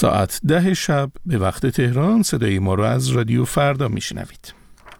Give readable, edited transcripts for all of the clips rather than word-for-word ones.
ساعت 10 شب به وقت تهران صدای ما رو از رادیو فردا میشنوید.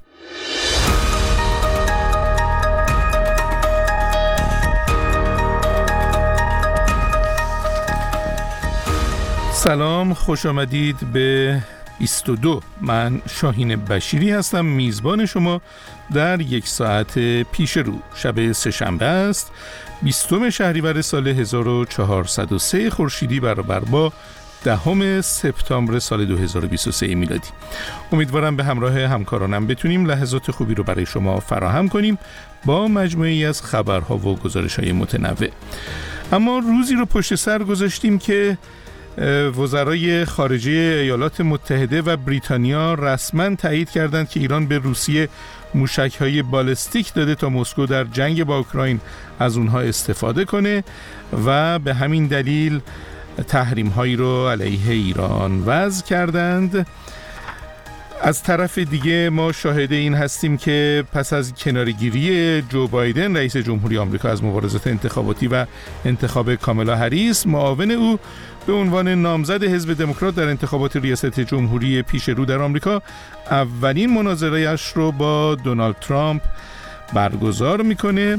سلام، خوش آمدید به 22. من شاهین بشیری هستم، میزبان شما در یک ساعت پیش رو. شب سه‌شنبه است، 20 شهریور سال 1403 خورشیدی برابر با 10 سپتامبر سال 2023 میلادی. امیدوارم به همراه همکارانم بتونیم لحظات خوبی رو برای شما فراهم کنیم با مجموعی از خبرها و گزارش‌های متنوع. اما روزی رو پشت سر گذاشتیم که وزرای خارجه ایالات متحده و بریتانیا رسما تایید کردند که ایران به روسیه موشک‌های بالستیک داده تا مسکو در جنگ با اوکراین از اونها استفاده کنه و به همین دلیل تحریم‌هایی رو علیه ایران وضع کردند. از طرف دیگه ما شاهد این هستیم که پس از کناره‌گیری جو بایدن رئیس جمهوری آمریکا از مبارزات انتخاباتی و انتخاب کامالا هریس، معاون او به عنوان نامزد حزب دموکرات در انتخابات ریاست جمهوری پیش رو در آمریکا اولین مناظره‌اش رو با دونالد ترامپ برگزار میکنه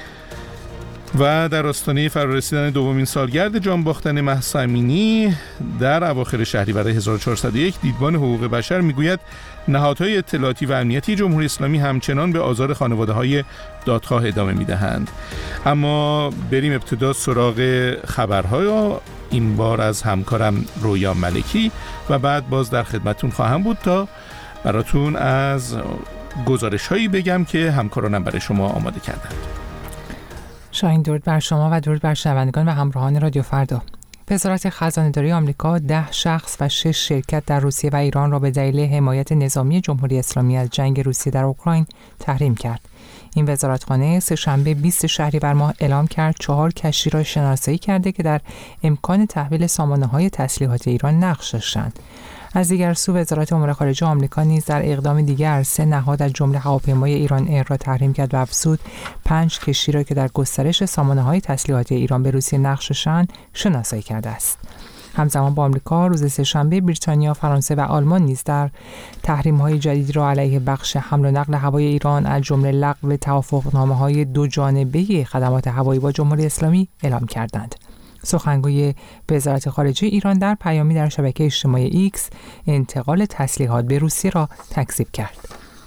و در آستانه فرارسیدن دومین سالگرد جان باختن مهسا امینی در اواخر شهریور 1401 دیدبان حقوق بشر میگوید نهادهای اطلاعاتی و امنیتی جمهوری اسلامی همچنان به آزار خانواده‌های دادخواه ادامه میدهند. اما بریم ابتدا سراغ خبرها، این بار از همکارم رویا ملکی، و بعد باز در خدمتون خواهم بود تا براتون از گزارش‌هایی بگم که همکارانم برای شما آماده کردند. شاهین، درود بر شما و درود بر شنوندگان و همراهان رادیو فردا. وزارت خزانه‌داری آمریکا 10 شخص و 6 شرکت در روسیه و ایران را به دلیل حمایت نظامی جمهوری اسلامی از جنگ روسیه در اوکراین تحریم کرد. این وزارتخانه سه‌شنبه 20 شهریور ماه اعلام کرد 4 کشتی را شناسایی کرده که در امکان تحویل سامانه‌های تسلیحات ایران نقش داشتند. از دیگر سو وزارت امور خارجه آمریکا نیز در اقدام دیگر 3 نهاد از جمله هواپیمای ایران ایر را تحریم کرد و افزود 5 کشتی را که در گسترش سامانه‌های تسلیحاتی ایران به روسیه نقش داشتند شناسایی کرده است. همزمان با آمریکا روز سه‌شنبه بریتانیا، فرانسه و آلمان نیز در تحریم‌های جدید را علیه بخش حمل و نقل هوایی ایران از جمله لغو توافقنامه‌های دو جانبه خدمات هوایی با جمهوری اسلامی اعلام کردند. سخنگوی وزارت خارجه ایران در پیامی در شبکه اجتماعی ایکس انتقال تسلیحات به روسیه را تکذیب کرد.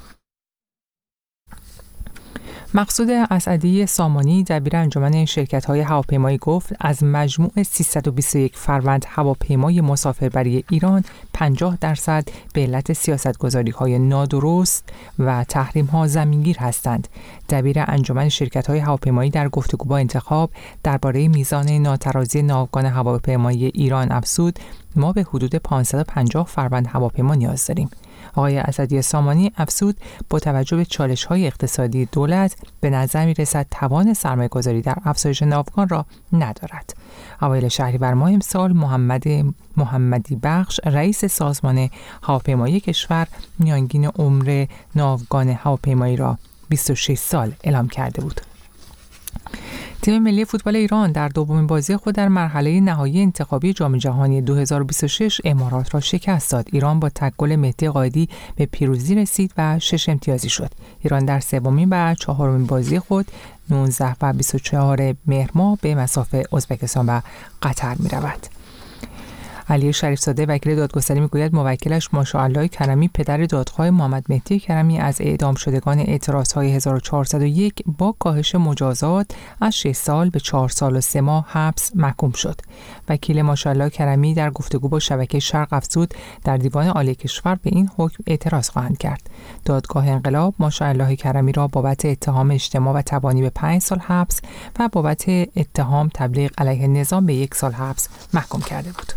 مقصود اسعدی سامانی، دبیر انجمن شرکت‌های هواپیمایی، گفت از مجموع 321 فروند هواپیمای مسافربری ایران 50% به علت سیاست‌گذاری‌های نادرست و تحریم‌ها زمینگیر هستند. دبیر انجمن شرکت‌های هواپیمایی در گفتگو با انتخاب درباره میزان ناترازی ناوگان هواپیمایی ایران افزود ما به حدود 550 فروند هواپیما نیاز داریم. آقای اسدی سامانی افزود با توجه به چالش‌های اقتصادی دولت به نظر می‌رسد توان سرمایه‌گذاری در افزایش ناوگان را ندارد. اوایل شهریور ماه امسال محمدی بخش رئیس سازمان هواپیمایی کشور میانگین عمر ناوگان هواپیمایی را 26 سال اعلام کرده بود. تیم ملی فوتبال ایران در دومین بازی خود در مرحله نهایی انتخابی جام جهانی 2026 امارات را شکست داد. ایران با تک گل مهدی قائدی به پیروزی رسید و 6 امتیازی شد. ایران در سومین و چهارمین بازی خود 19 و 24 مهر ماه به مصاف ازبکستان و قطر می رود. علی شریف زاده وکیل دادگستری میگوید موکلش ماشاءالله کرمی پدر دادخواه محمد مهدی کرمی از اعدام شدگان اعتراض‌های 1401 با کاهش مجازات از 6 سال به 4 سال و 3 ماه حبس محکوم شد. وکیل ماشاءالله کرمی در گفتگو با شبکه شرق افزود در دیوان عالی کشور به این حکم اعتراض خواهند کرد. دادگاه انقلاب ماشاءالله کرمی را بابت اتهام اجتماع و تبانی به 5 سال حبس و بابت اتهام تبلیغ علیه نظام به 1 سال حبس محکوم کرده بود.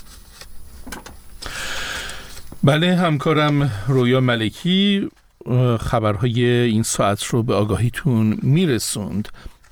بله، همکارم رویا ملکی خبرهای این ساعت رو به آگاهیتون میرسوند.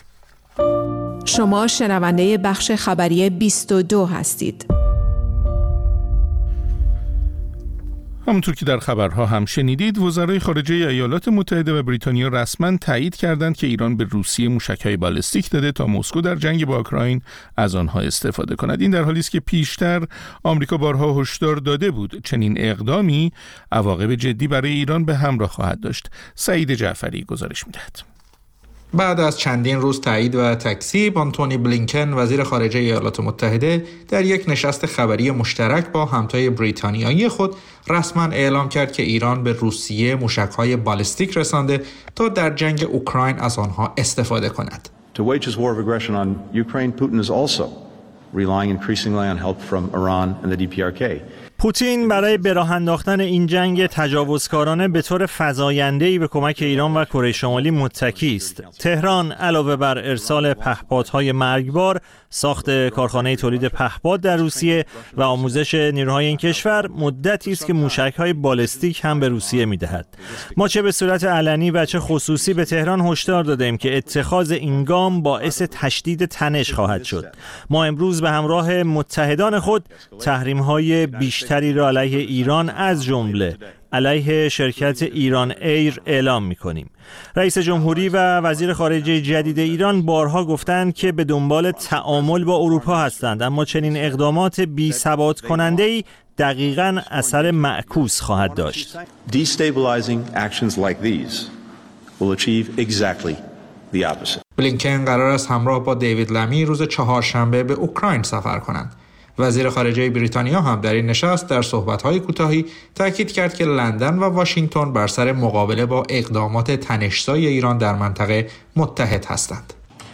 شما شنونده بخش خبری 22 هستید. همونطور که در خبرها هم شنیدید، وزرای خارجه ایالات متحده و بریتانیا رسما تایید کردند که ایران به روسیه موشک‌های بالستیک داده تا مسکو در جنگ با اوکراین از آنها استفاده کند. این در حالی است که پیشتر آمریکا بارها هشدار داده بود چنین اقدامی عواقب جدی برای ایران به همراه خواهد داشت. سعید جعفری گزارش می‌دهد. بعد از چندین روز تایید و تکذیب، آنتونی بلینکن وزیر خارجه ایالات متحده در یک نشست خبری مشترک با همتای بریتانیایی خود رسما اعلام کرد که ایران به روسیه موشک‌های بالستیک رسانده تا در جنگ اوکراین از آنها استفاده کند. To wage his war of aggression on Ukraine, Putin is also relying increasingly on help from Iran and the DPRK. پوتین برای به راه انداختن این جنگ تجاوزکارانه به طور فزاینده‌ای به کمک ایران و کره شمالی متکی است. تهران علاوه بر ارسال پهپادهای مرگبار، ساخت کارخانه تولید پهپاد در روسیه و آموزش نیروهای این کشور، مدتی است که موشک‌های بالستیک هم به روسیه می‌دهد. ما چه به صورت علنی و چه خصوصی به تهران هشدار دادیم که اتخاذ این گام باعث تشدید تنش خواهد شد. ما امروز به همراه متحدان خود تحریم‌های بیشتری را علیه ایران از جمله علیه شرکت ایران ایر اعلام می‌کنیم. رئیس جمهوری و وزیر خارجه جدید ایران بارها گفتند که به دنبال تعامل با اروپا هستند، اما چنین اقدامات بی‌ثبات کننده‌ای دقیقاً اثر معکوس خواهد داشت. Destabilizing actions like these will achieve exactly the opposite. بلینکن قرار است همراه با دیوید لمی روز چهارشنبه به اوکراین سفر کنند. وزیر خارجه بریتانیا هم در این نشست در صحبت‌های کوتاهی تاکید کرد که لندن و واشنگتن بر سر مقابله با اقدامات تنش‌زای ایران در منطقه متحد هستند.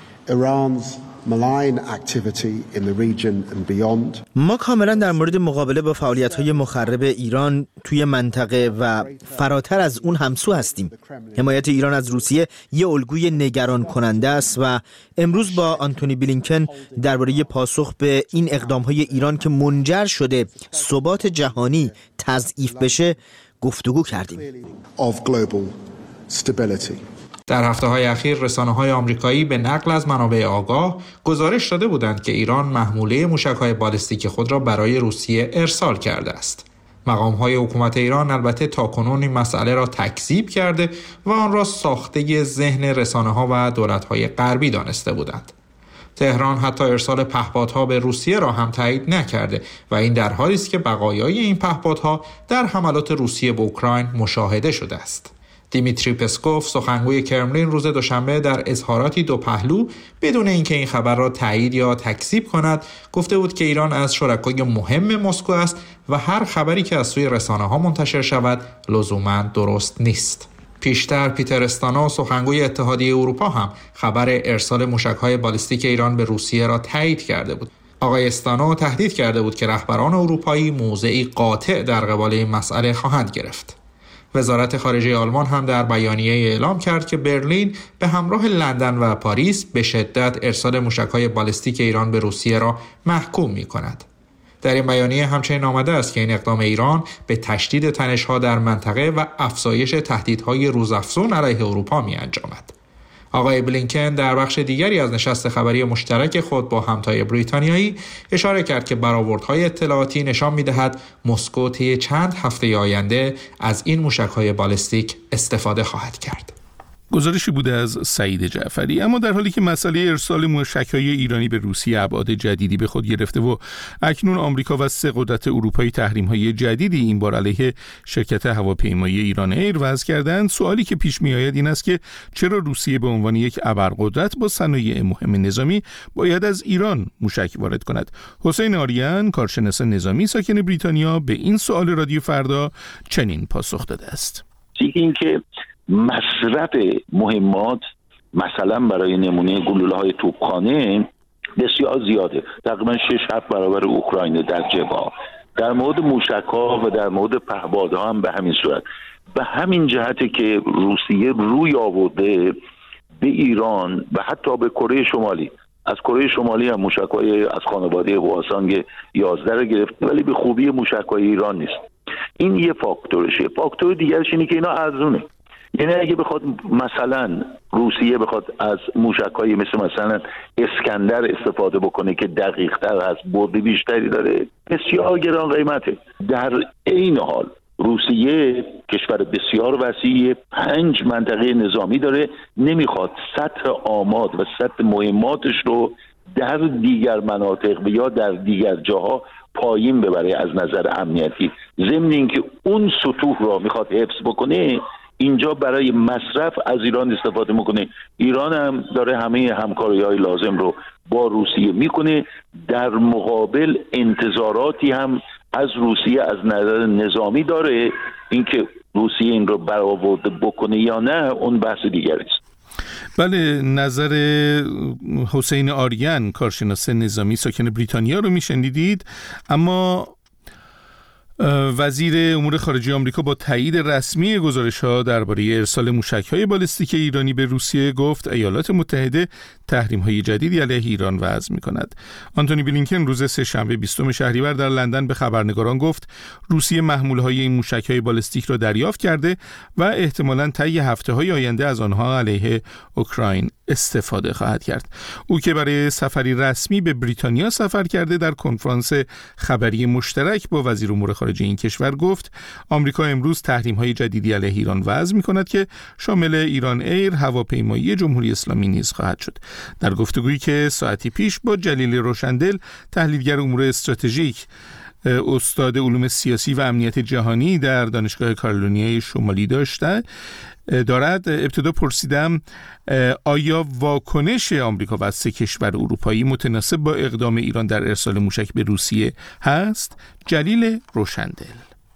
ما کاملا در مورد مقابله با فعالیت‌های مخرب ایران توی منطقه و فراتر از اون همسو هستیم. حمایت ایران از روسیه یه الگوی نگران کننده است و امروز با آنتونی بلینکن درباره پاسخ به این اقدام‌های ایران که منجر شده ثبات جهانی تضعیف بشه گفتگو کردیم. در هفته‌های اخیر رسانه‌های آمریکایی به نقل از منابع آگاه گزارش داده بودند که ایران محموله موشک‌های بالستیک خود را برای روسیه ارسال کرده است. مقام‌های حکومت ایران البته تاکنون این مسئله را تکذیب کرده و آن را ساخته ذهن رسانه‌ها و دولت‌های غربی دانسته بودند. تهران حتی ارسال پهپادها به روسیه را هم تایید نکرده و این در حالی است که بقایای این پهپادها در حملات روسیه به اوکراین مشاهده شده است. دیمیتری پسکوف سخنگوی کرملین روز دوشنبه در اظهاراتی دو پهلو بدون اینکه این خبر را تایید یا تکذیب کند گفته بود که ایران از شرکای مهم مسکو است و هر خبری که از سوی رسانه‌ها منتشر شود لزوماً درست نیست. پیشتر پیتر استانو سخنگوی اتحادیه اروپا هم خبر ارسال موشک‌های بالستیک ایران به روسیه را تایید کرده بود. آقای استانو تهدید کرده بود که رهبران اروپایی موضعی قاطع در قبال این مسئله خواهند گرفت. وزارت خارجه آلمان هم در بیانیه اعلام کرد که برلین به همراه لندن و پاریس به شدت ارسال موشک‌های بالستیک ایران به روسیه را محکوم می‌کند. در این بیانیه همچنین آمده است که این اقدام ایران به تشدید تنش‌ها در منطقه و افزایش تهدیدهای روزافزون علیه اروپا می‌انجامد. آقای بلینکن در بخش دیگری از نشست خبری مشترک خود با همتای بریتانیایی اشاره کرد که برآوردهای اطلاعاتی نشان می‌دهد مسکو طی چند هفته آینده از این موشک‌های بالستیک استفاده خواهد کرد. گزارشی بوده از سعید جعفری. اما در حالی که مسئله ارسال موشک‌های ایرانی به روسیه ابعاد جدیدی به خود گرفته و اکنون آمریکا و 3 قدرت اروپایی تحریم‌های جدیدی این بار علیه شرکت هواپیمایی ایران ایر وضع کردند، سوالی که پیش می‌آید این است که چرا روسیه به عنوان یک ابرقدرت با صنایع مهم نظامی باید از ایران موشک وارد کند؟ حسین آریان، کارشناس نظامی ساکن بریتانیا، به این سوال رادیو فردا چنین پاسخ داده است: اینکه مصرف مهمات مثلا برای نمونه گلوله‌های توپخانه بسیار زیاده، تقریبا 6-7 برابر اوکراین در جبهه. در مورد موشک‌ها و در مورد پهپادها هم به همین صورت. به همین جهته که روسیه روی آورده به ایران و حتی به کره شمالی. از کره شمالی هم موشک‌های از خانواده هواسانگ 11 رو گرفته، ولی به خوبی موشک‌های ایران نیست. این یه فاکتورشه. فاکتور دیگرش اینه که اینا ارزونه. یعنی اگه بخواد مثلا روسیه بخواد از موشک‌های مثلا اسکندر استفاده بکنه که دقیق‌تر هست، برد بیشتری داره، بسیار گران قیمته. در این حال روسیه کشور بسیار وسیع، 5 منطقه نظامی داره، نمیخواد سطح آماد و سطح مهماتش رو در دیگر مناطق یا در دیگر جاها پایین ببره از نظر امنیتی. ضمن اینکه اون سطوح را میخواد حفظ بکنه، اینجا برای مصرف از ایران استفاده میکنه. ایران هم داره همه همکاری‌های لازم رو با روسیه میکنه. در مقابل انتظاراتی هم از روسیه از نظر نظامی داره. اینکه روسیه این رو برآورده بکنه یا نه اون بحث دیگری است. بله، نظر حسین آریان کارشناس نظامی ساکن بریتانیا رو میشنیدید. اما وزیر امور خارجه آمریکا با تایید رسمی گزارش‌ها درباره ارسال موشک‌های بالستیک ایرانی به روسیه گفت ایالات متحده تحریم‌های جدیدی علیه ایران وضع می‌کند. آنتونی بلینکن روز سه‌شنبه 20 شهریور در لندن به خبرنگاران گفت روسیه محمول‌های این موشک‌های بالستیک را دریافت کرده و احتمالاً طی هفته‌های آینده از آنها علیه اوکراین استفاده خواهد کرد. او که برای سفری رسمی به بریتانیا سفر کرده در کنفرانس خبری مشترک با وزیر امور خارجه این کشور گفت آمریکا امروز تحریم‌های جدیدی علیه ایران وضع می‌کند که شامل ایران ایر، هواپیمایی جمهوری اسلامی نیز خواهد شد. در گفتگویی که ساعتی پیش با جلیل روشندل تحلیلگر امور استراتژیک، استاد علوم سیاسی و امنیت جهانی در دانشگاه کارولینای شمالی دارد، ابتدا پرسیدم آیا واکنش آمریکا و 3 کشور اروپایی متناسب با اقدام ایران در ارسال موشک به روسیه هست؟ جلیل روشندل: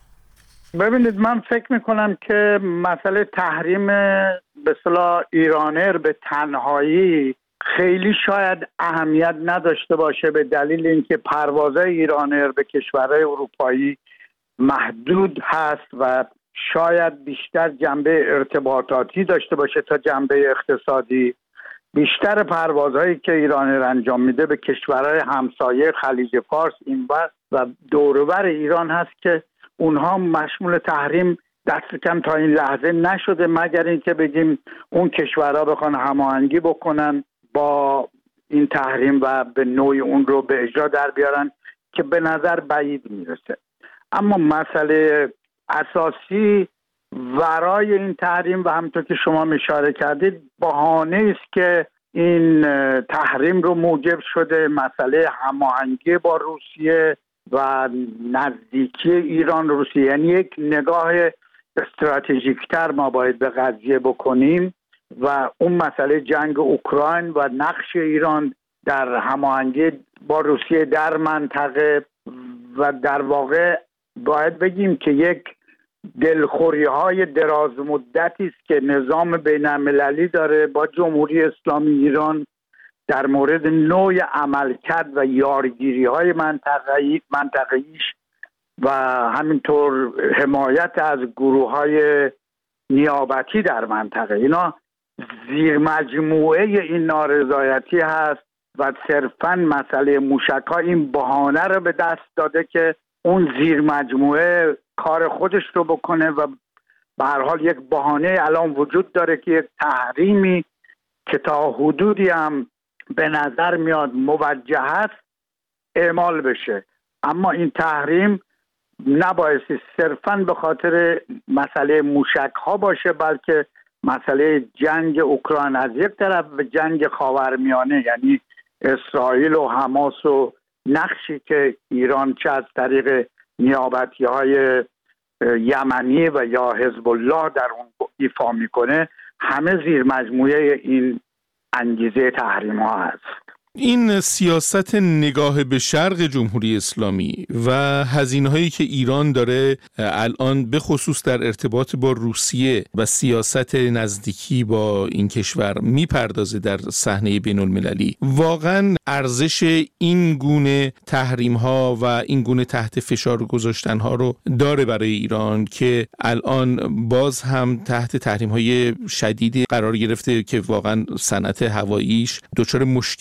ببینید، من فکر میکنم که مسئله تحریم به اصطلاح ایرانر به تنهایی خیلی شاید اهمیت نداشته باشه، به دلیل اینکه پروازهای ایرانر به کشورهای اروپایی محدود هست و شاید بیشتر جنبه ارتباطاتی داشته باشه تا جنبه اقتصادی. بیشتر پروازهایی که ایرانر انجام میده به کشورهای همسایه خلیج فارس اینور و دور و بر ایران هست که اونها مشمول تحریم دست کم تا این لحظه نشده، مگر اینکه بگیم اون کشورها بخوان هماهنگی بکنن با این تحریم و به نوعی اون رو به اجرا در بیارن که به نظر بعید میرسه. اما مسئله اساسی ورای این تحریم و همونطور که شما اشاره کردید بهانه است که این تحریم رو موجب شده مسئله هماهنگی با روسیه و نزدیکی ایران روسیه، یعنی یک نگاه استراتژیکتر ما باید به قضیه بکنیم و اون مسئله جنگ اوکراین و نقش ایران در هماهنگی با روسیه در منطقه و در واقع باید بگیم که یک دلخوری‌های دراز مدتی است که نظام بین‌المللی داره با جمهوری اسلامی ایران در مورد نوع عملکرد و یارگیری‌های منطقه‌ایش و همینطور حمایت از گروه‌های نیابتی در منطقه. اینا زیر مجموعه این نارضایتی هست و صرفاً مسئله موشک‌ها این بهانه رو به دست داده که اون زیر مجموعه کار خودش رو بکنه و به هر حال یک بهانه الان وجود داره که یک تحریمی که تا حدودی هم به نظر میاد موجه هست اعمال بشه. اما این تحریم نبایستی صرفاً به خاطر مسئله موشک‌ها باشه، بلکه مسئله جنگ اوکراین از یک طرف و جنگ خاورمیانه، یعنی اسرائیل و حماس و نقشی که ایران چه از طریق نیابتی‌های یمنی و یا حزب الله در اون ایفا میکنه، همه زیر مجموعه این انگیزه تحریم ها هست. این سیاست نگاه به شرق جمهوری اسلامی و هزینه‌هایی که ایران داره الان به خصوص در ارتباط با روسیه و سیاست نزدیکی با این کشور میپردازه در صحنه بین‌المللی، واقعا ارزش این گونه تحریم‌ها و این گونه تحت فشار گذاشتن‌ها رو داره برای ایران که الان باز هم تحت تحریم‌های شدیدی قرار گرفته که واقعا صنعت هواییش دچار مشکل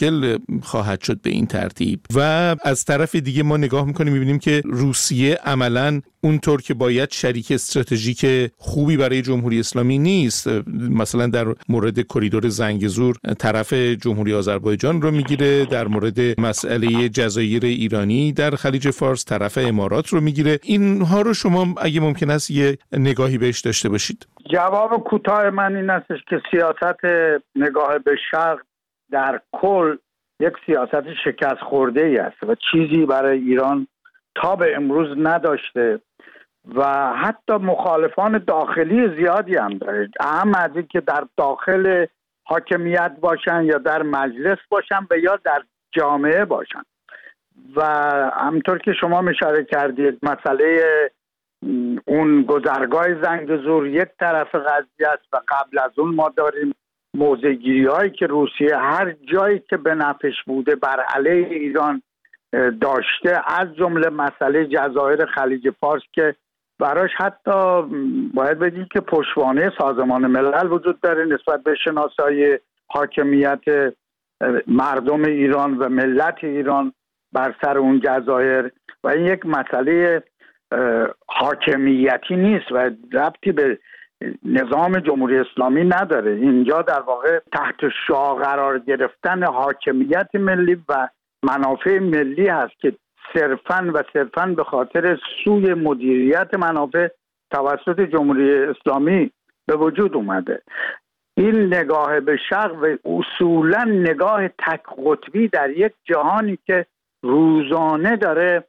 خواهد شد به این ترتیب. و از طرف دیگه ما نگاه میکنیم میبینیم که روسیه عملاً اونطور که باید شریک استراتژیک خوبی برای جمهوری اسلامی نیست. مثلا در مورد کریدور زنگزور طرف جمهوری آذربایجان رو میگیره، در مورد مسئله جزایر ایرانی در خلیج فارس طرف امارات رو میگیره. اینها رو شما اگه ممکن است یه نگاهی بهش داشته باشید. جواب کوتاه من این است که سیاست نگاه به شرق در کل یک سیاست شکست خورده‌ای است و چیزی برای ایران تا به امروز نداشته و حتی مخالفان داخلی زیادی هم داره، اهم از این که در داخل حاکمیت باشن یا در مجلس باشن و یا در جامعه باشن. و همطور که شما اشاره کردید مسئله اون گذرگاه زنگزور یک طرف قضیه است و قبل از اون ما داریم موضع‌گیری هایی که روسیه هر جایی که به نفعش بوده بر علیه ایران داشته، از جمله مسئله جزایر خلیج فارس که براش حتی باید بگیم که پشتوانه سازمان ملل وجود داره نسبت به شناسایی حاکمیت مردم ایران و ملت ایران بر سر اون جزایر و این یک مسئله حاکمیتی نیست و ربطی به نظام جمهوری اسلامی نداره. اینجا در واقع تحت شعار قرار گرفتن حاکمیت ملی و منافع ملی هست که صرفاً به خاطر سوء مدیریت منافع توسط جمهوری اسلامی به وجود اومده. این نگاه به شرق و اصولاً نگاه تک قطبی در یک جهانی که روزانه داره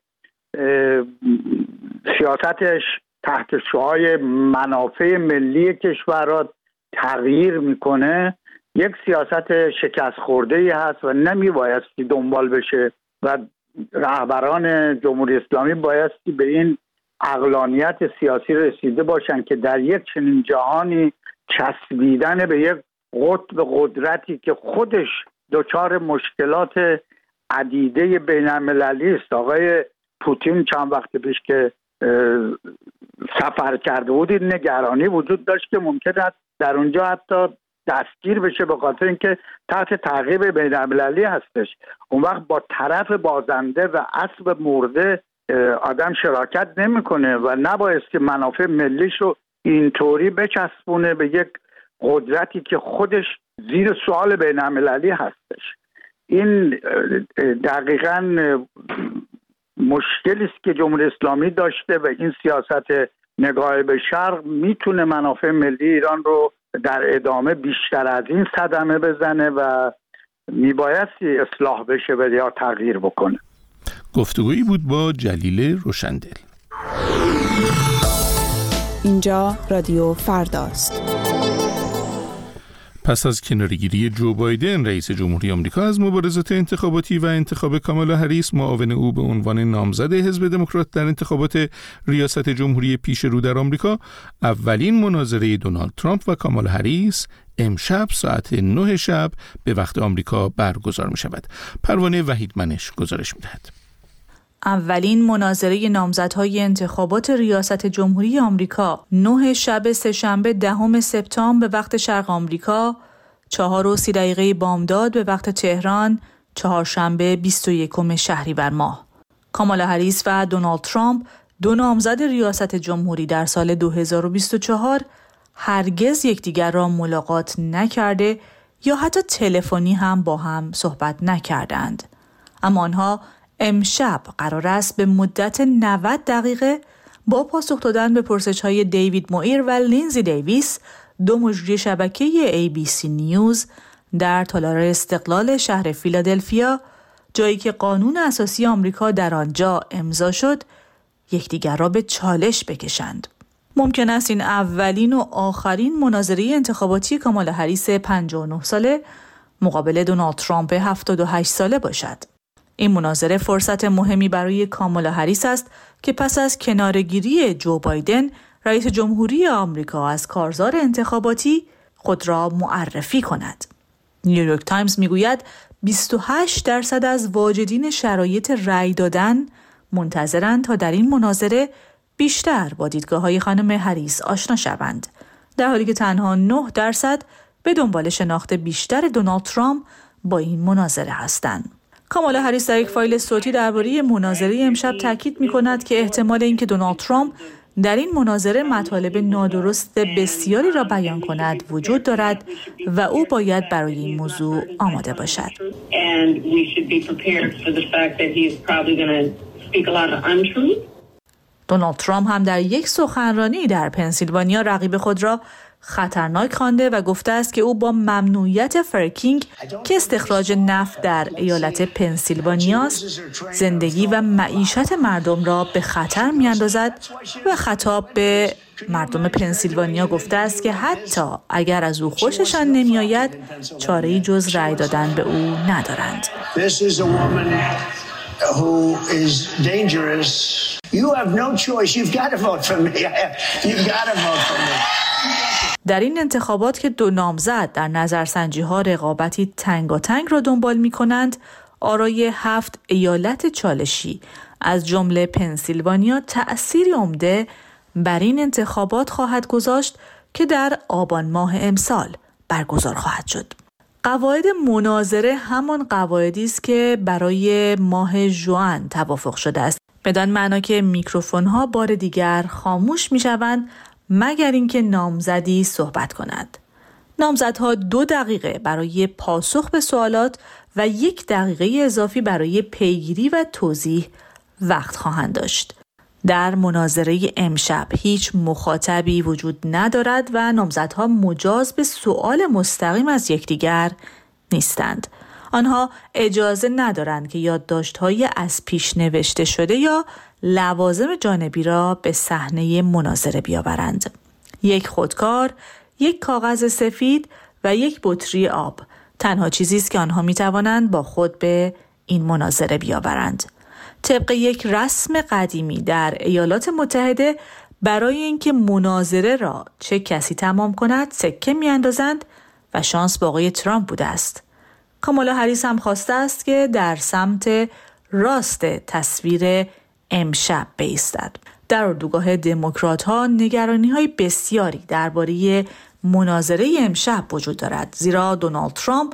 سیاستش تحت شعاع منافع ملی کشورها تغییر میکنه، یک سیاست شکست خورده‌ای هست و نمیبایستی دنبال بشه و رهبران جمهوری اسلامی بایستی به این عقلانیت سیاسی رسیده باشن که در یک چنین جهانی چسبیدن به یک قطب قدرتی که خودش دچار مشکلات عدیده بین‌المللی است. آقای پوتین چند وقت پیش که سفر کرده بود نگرانی وجود داشت که ممکن است در اونجا حتی دستگیر بشه به خاطر اینکه تحت تعقیب بین‌المللی هستش. اون وقت با طرف بازنده و اسب مرده آدم شراکت نمیکنه و نبایستی منافع ملیش رو اینطوری بچسبونه به یک قدرتی که خودش زیر سوال بین‌المللی هستش. این دقیقاً مشکلی است که جمهوری اسلامی داشته و این سیاست نگاه به شرق میتونه منافع ملی ایران رو در ادامه بیشتر از این صدمه بزنه و میبایستی اصلاح بشه و یا تغییر بکنه. گفتگویی بود با جلیل روشندل. اینجا رادیو فرداست. پس از کناره‌گیری جو بایدن رئیس جمهوری آمریکا از مبارزات انتخاباتی و انتخاب کامالا هریس معاون او به عنوان نامزد حزب دموکرات در انتخابات ریاست جمهوری پیش رو در آمریکا، اولین مناظره دونالد ترامپ و کامالا هریس امشب ساعت 9 شب به وقت آمریکا برگزار می شود. پروانه وحیدمنش گزارش می دهد. اولین مناظره نامزدهای انتخابات ریاست جمهوری آمریکا 9 شب سه‌شنبه 10 سپتامبر به وقت شرق آمریکا، 4:30 بامداد به وقت تهران، چهارشنبه 21 شهریور ماه. کامالا هریس و دونالد ترامپ، دو نامزد ریاست جمهوری در سال 2024، هرگز یکدیگر را ملاقات نکرده یا حتی تلفنی هم با هم صحبت نکردند. اما آنها امشب قرار است به مدت 90 دقیقه با پاسخ دادن به پرسش‌های دیوید مویر و لینزی دیویس، دو مجری شبکه ABC نیوز، در تالار استقلال شهر فیلادلفیا، جایی که قانون اساسی آمریکا در آنجا امضا شد، یکدیگر را به چالش بکشند. ممکن است این اولین و آخرین مناظره انتخاباتی کامالا هریس 59 ساله مقابل دونالد ترامپ 78 ساله باشد. این مناظره فرصت مهمی برای کامالا هریس است که پس از کناره‌گیری جو بایدن رئیس جمهوری آمریکا از کارزار انتخاباتی خود را معرفی کند. نیویورک تایمز میگوید 28% از واجدین شرایط رأی دادن منتظرند تا در این مناظره بیشتر با دیدگاه‌های خانم هریس آشنا شوند، در حالی که تنها 9% به دنبال شناخت بیشتر دونالد ترامپ با این مناظره هستند. کامالا هریس در یک فایل صوتی درباره مناظره امشب تاکید می‌کند که احتمال اینکه دونالد ترامپ در این مناظره مطالب نادرست بسیاری را بیان کند وجود دارد و او باید برای این موضوع آماده باشد. دونالد ترامپ هم در یک سخنرانی در پنسیلوانیا رقیب خود را خطرناک خوانده و گفته است که او با ممنوعیت فرکینگ که استخراج نفت در ایالت پنسیلوانیا است، زندگی و معیشت مردم را به خطر می‌اندازد و خطاب به مردم پنسیلوانیا گفته است که حتی اگر از او خوششان نمی‌آید، چاره‌ای جز رأی دادن به او ندارند. Who is dangerous. You have no choice. You've got to vote for me. You've got to vote for me. در این انتخابات که دو نامزد در نظرسنجی‌ها رقابتی تنگاتنگ را دنبال می‌کنند، آرای 7 ایالت چالشی از جمله پنسیلوانیا تأثیری عمده بر این انتخابات خواهد گذاشت که در آبان ماه امسال برگزار خواهد شد. قواعد مناظره همان قواعدی است که برای ماه ژوئن توافق شده است، بدان معنا که میکروفون‌ها بار دیگر خاموش می‌شوند مگر اینکه نامزدی صحبت کند. نامزدها 2 دقیقه برای پاسخ به سوالات و 1 دقیقه اضافی برای پیگیری و توضیح وقت خواهند داشت. در مناظره امشب هیچ مخاطبی وجود ندارد و نامزدها مجاز به سؤال مستقیم از یکدیگر نیستند. آنها اجازه ندارند که یادداشت‌های از پیش نوشته شده یا لوازم جانبی را به صحنه مناظره بیاورند. 1 خودکار، 1 کاغذ سفید و 1 بطری آب تنها چیزی است که آنها می‌توانند با خود به این مناظره بیاورند. طبق یک رسم قدیمی در ایالات متحده برای اینکه مناظره را چه کسی تمام کند سکه می‌اندازند و شانس با آقای ترامپ بوده است. کامالا هریس هم خواسته است که در سمت راست تصویر امشب بایستد. در اردوگاه دموکرات‌ها نگرانی‌های بسیاری درباره مناظره امشب وجود دارد، زیرا دونالد ترامپ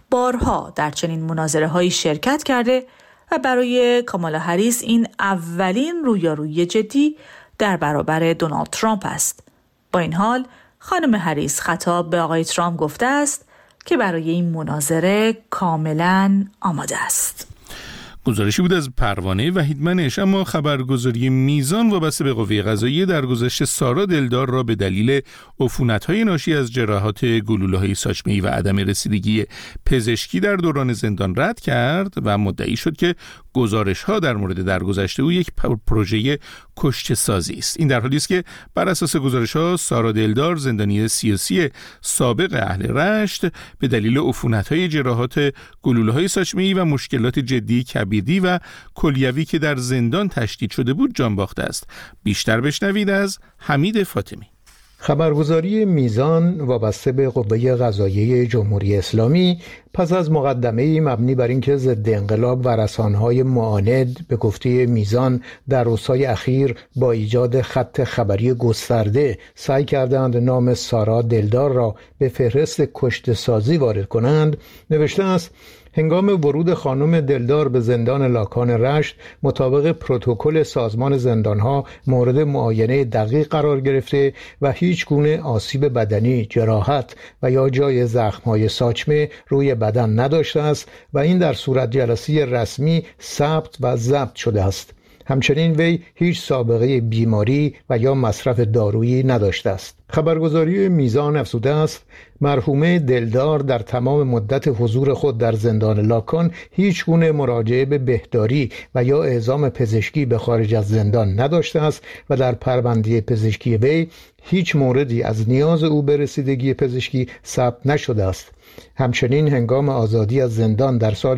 بارها در چنین مناظره‌هایی شرکت کرده و برای کامالا هریس این اولین رویارویی جدی در برابر دونالد ترامپ است. با این حال خانم هریس خطاب به آقای ترامپ گفته است که برای این مناظره کاملا آماده است. گزارشی بود از پروانه وحیدمنش. اما خبرگزاری میزان وابسته به قوه قضاییه درگذشت سارا دلدار را به دلیل عفونت‌های ناشی از جراحات گلوله‌های ساچمه‌ای و عدم رسیدگی پزشکی در دوران زندان رد کرد و مدعی شد که گزارش‌ها در مورد درگذشت او یک پروژه کشته سازی است. این در حالی است که بر اساس گزارش‌ها سارا دلدار، زندانی سیاسی سابق اهل رشت، به دلیل عفونت‌های جراحات گلوله‌های ساچمه‌ای و مشکلات جدی کبدی و کلیوی که در زندان تشدید شده بود جان باخته است. بیشتر بشنوید از حمید فاطمی. خبرگزاری میزان وابسته به قوه قضاییه جمهوری اسلامی پس از مقدمه‌ای مبنی بر اینکه ضد انقلاب و رسانه‌های معاند به گفته میزان در روزهای اخیر با ایجاد خط خبری گسترده سعی کردند نام سارا دلدار را به فهرست کشته سازی وارد کنند، نوشته است: هنگام ورود خانم دلدار به زندان لاکان رشت مطابق پروتکل سازمان زندانها مورد معاینه دقیق قرار گرفته و هیچ گونه آسیب بدنی، جراحت و یا جای زخم‌های ساچمه روی بدن نداشته است و این در صورت جلسه رسمی ثبت و ضبط شده است. همچنین وی هیچ سابقه بیماری و یا مصرف دارویی نداشته است. خبرگزاری میزان افزوده است مرحومه دلدار در تمام مدت حضور خود در زندان لاکان هیچ گونه مراجعه به بهداری و یا اعزام پزشکی به خارج از زندان نداشته است و در پرونده پزشکی وی هیچ موردی از نیاز او به رسیدگی پزشکی ثبت نشده است. همچنین هنگام آزادی از زندان در سال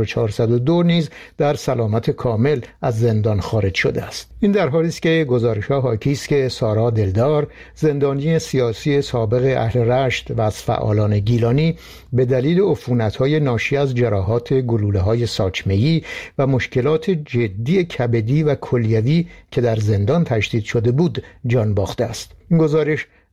1402 نیز در سلامت کامل از زندان خارج شده است. این در حالی است که گزارش‌ها حاکی است که سارا دلدار، زندانی سیاسی سابق اهل رشت و از فعالان گیلانی، به دلیل عفونت‌های ناشی از جراحات گلوله‌های ساچمه‌ای و مشکلات جدی کبدی و کلیوی که در زندان تشدید شده بود جان باخته است. این گزارش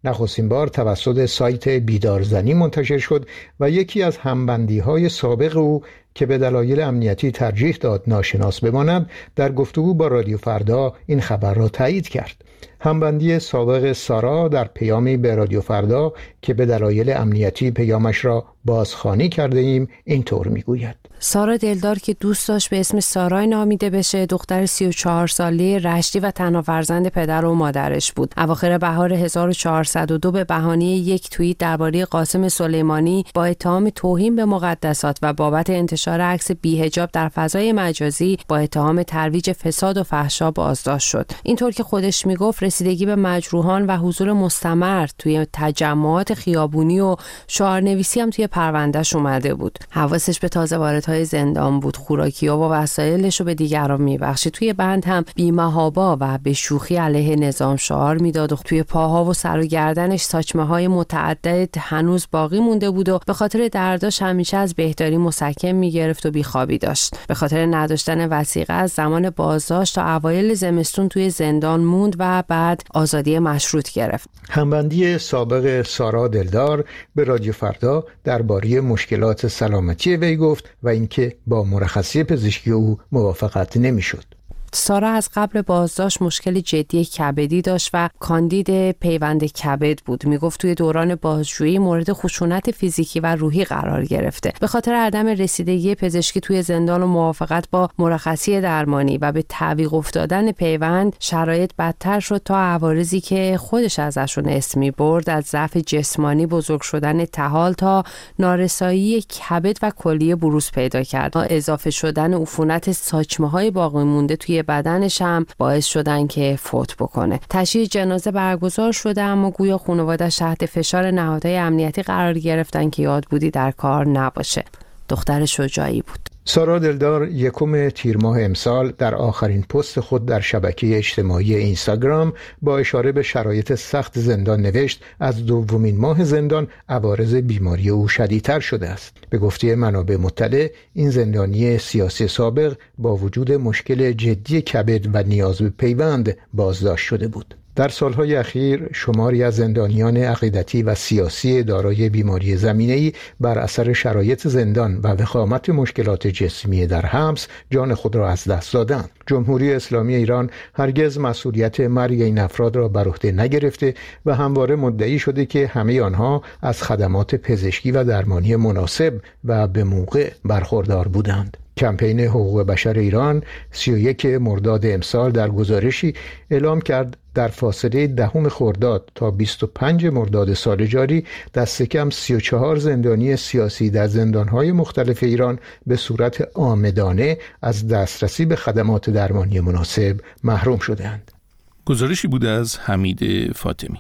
نخستین بار توسط سایت بیدارزنی منتشر شد و یکی از همبندی‌های سابق او که به دلایل امنیتی ترجیح داد ناشناس بماند در گفتگو با رادیو فردا این خبر را تایید کرد. همبندی سابق سارا در پیامی به رادیو فردا که به دلایل امنیتی پیامش را بازخوانی کرده ایم اینطور میگوید: سارا دلدار که دوست داشت به اسم سارای نامیده بشه، دختر 34 ساله رشتی و تنها فرزند پدر و مادرش بود. اواخر بهار 1402 به بهانه یک توییت درباره قاسم سلیمانی با اتهام توهین به مقدسات و بابت انتشار عکس بی‌حجاب در فضای مجازی با اتهام ترویج فساد و فحشا بازداشت شد. اینطور که خودش میگفت رسیدگی به مجروحان و حضور مستمر توی تجمعات خیابونی و شعارنویسی هم توی پروندهش اومده بود. حواسش به تازه واردهای زندان بود، خوراکی‌ها و وسایلش رو به دیگران میبخشید. توی بند هم بی‌محابا و به شوخی علیه نظام شعار میداد و توی پاها و سر و گردنش ساچمه‌های متعدد هنوز باقی مونده بود و به خاطر درداش همیشه از بهداری مسکن میگرفت و بیخوابی داشت. به خاطر نداشتن وثیقه از زمان بازداشت تا اوایل زمستون توی زندان موند و بعد آزادی مشروط گرفت. همبندی سابق سارا دلدار به رادیو فردا درباره مشکلات سلامتی وی گفت و اینکه با مرخصی پزشکی او موافقت نمی‌شد. سارا از قبل بازداشت مشکل جدی کبدی داشت و کاندید پیوند کبد بود. میگفت توی دوران بازجویی مورد خشونت فیزیکی و روحی قرار گرفته. به خاطر عدم رسیدگی پزشکی توی زندان و موافقت با مرخصی درمانی و به تعویق افتادن پیوند شرایط بدتر شد تا عوارضی که خودش ازشون اسم برد، از ضعف جسمانی، بزرگ شدن طحال تا نارسایی کبد و کلیه بروز پیدا کرد. اضافه شدن عفونت ساچمه‌های باقی مونده توی بدنش هم باعث شدن که فوت بکنه. تشییع جنازه برگزار شده اما گویا خانواده‌اش تحت فشار نهادهای امنیتی قرار گرفتن که یاد بودی در کار نباشه. دختر شجاعی بود. سارا دلدار 1 تیر ماه امسال در آخرین پست خود در شبکه اجتماعی اینستاگرام با اشاره به شرایط سخت زندان نوشت از دومین ماه زندان عوارض بیماری او شدیدتر شده است. به گفته منابع مطلع این زندانی سیاسی سابق با وجود مشکل جدی کبد و نیاز به پیوند بازداشت شده بود. در سالهای اخیر شماری از زندانیان عقیدتی و سیاسی دارای بیماری زمینه‌ای بر اثر شرایط زندان و وخامت مشکلات جسمی در حبس جان خود را از دست دادند. جمهوری اسلامی ایران هرگز مسئولیت مرگ این افراد را بر عهده نگرفته و همواره مدعی شده که همه آنها از خدمات پزشکی و درمانی مناسب و به موقع برخوردار بودند. کمپین حقوق بشر ایران 31 مرداد امسال در گزارشی اعلام کرد در فاصله 10 خرداد تا 25 مرداد سال جاری دست کم 34 زندانی سیاسی در زندانهای مختلف ایران به صورت عامدانه از دسترسی به خدمات درمانی مناسب محروم شدند. گزارشی بود از حمید فاطمی.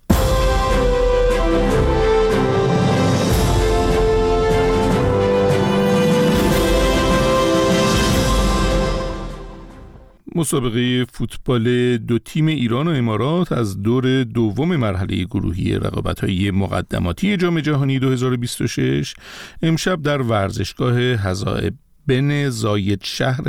مسابقه فوتبال دو تیم ایران و امارات از دور دوم مرحله گروهی رقابت‌های مقدماتی جام جهانی 2026 امشب در ورزشگاه هزا بن زاید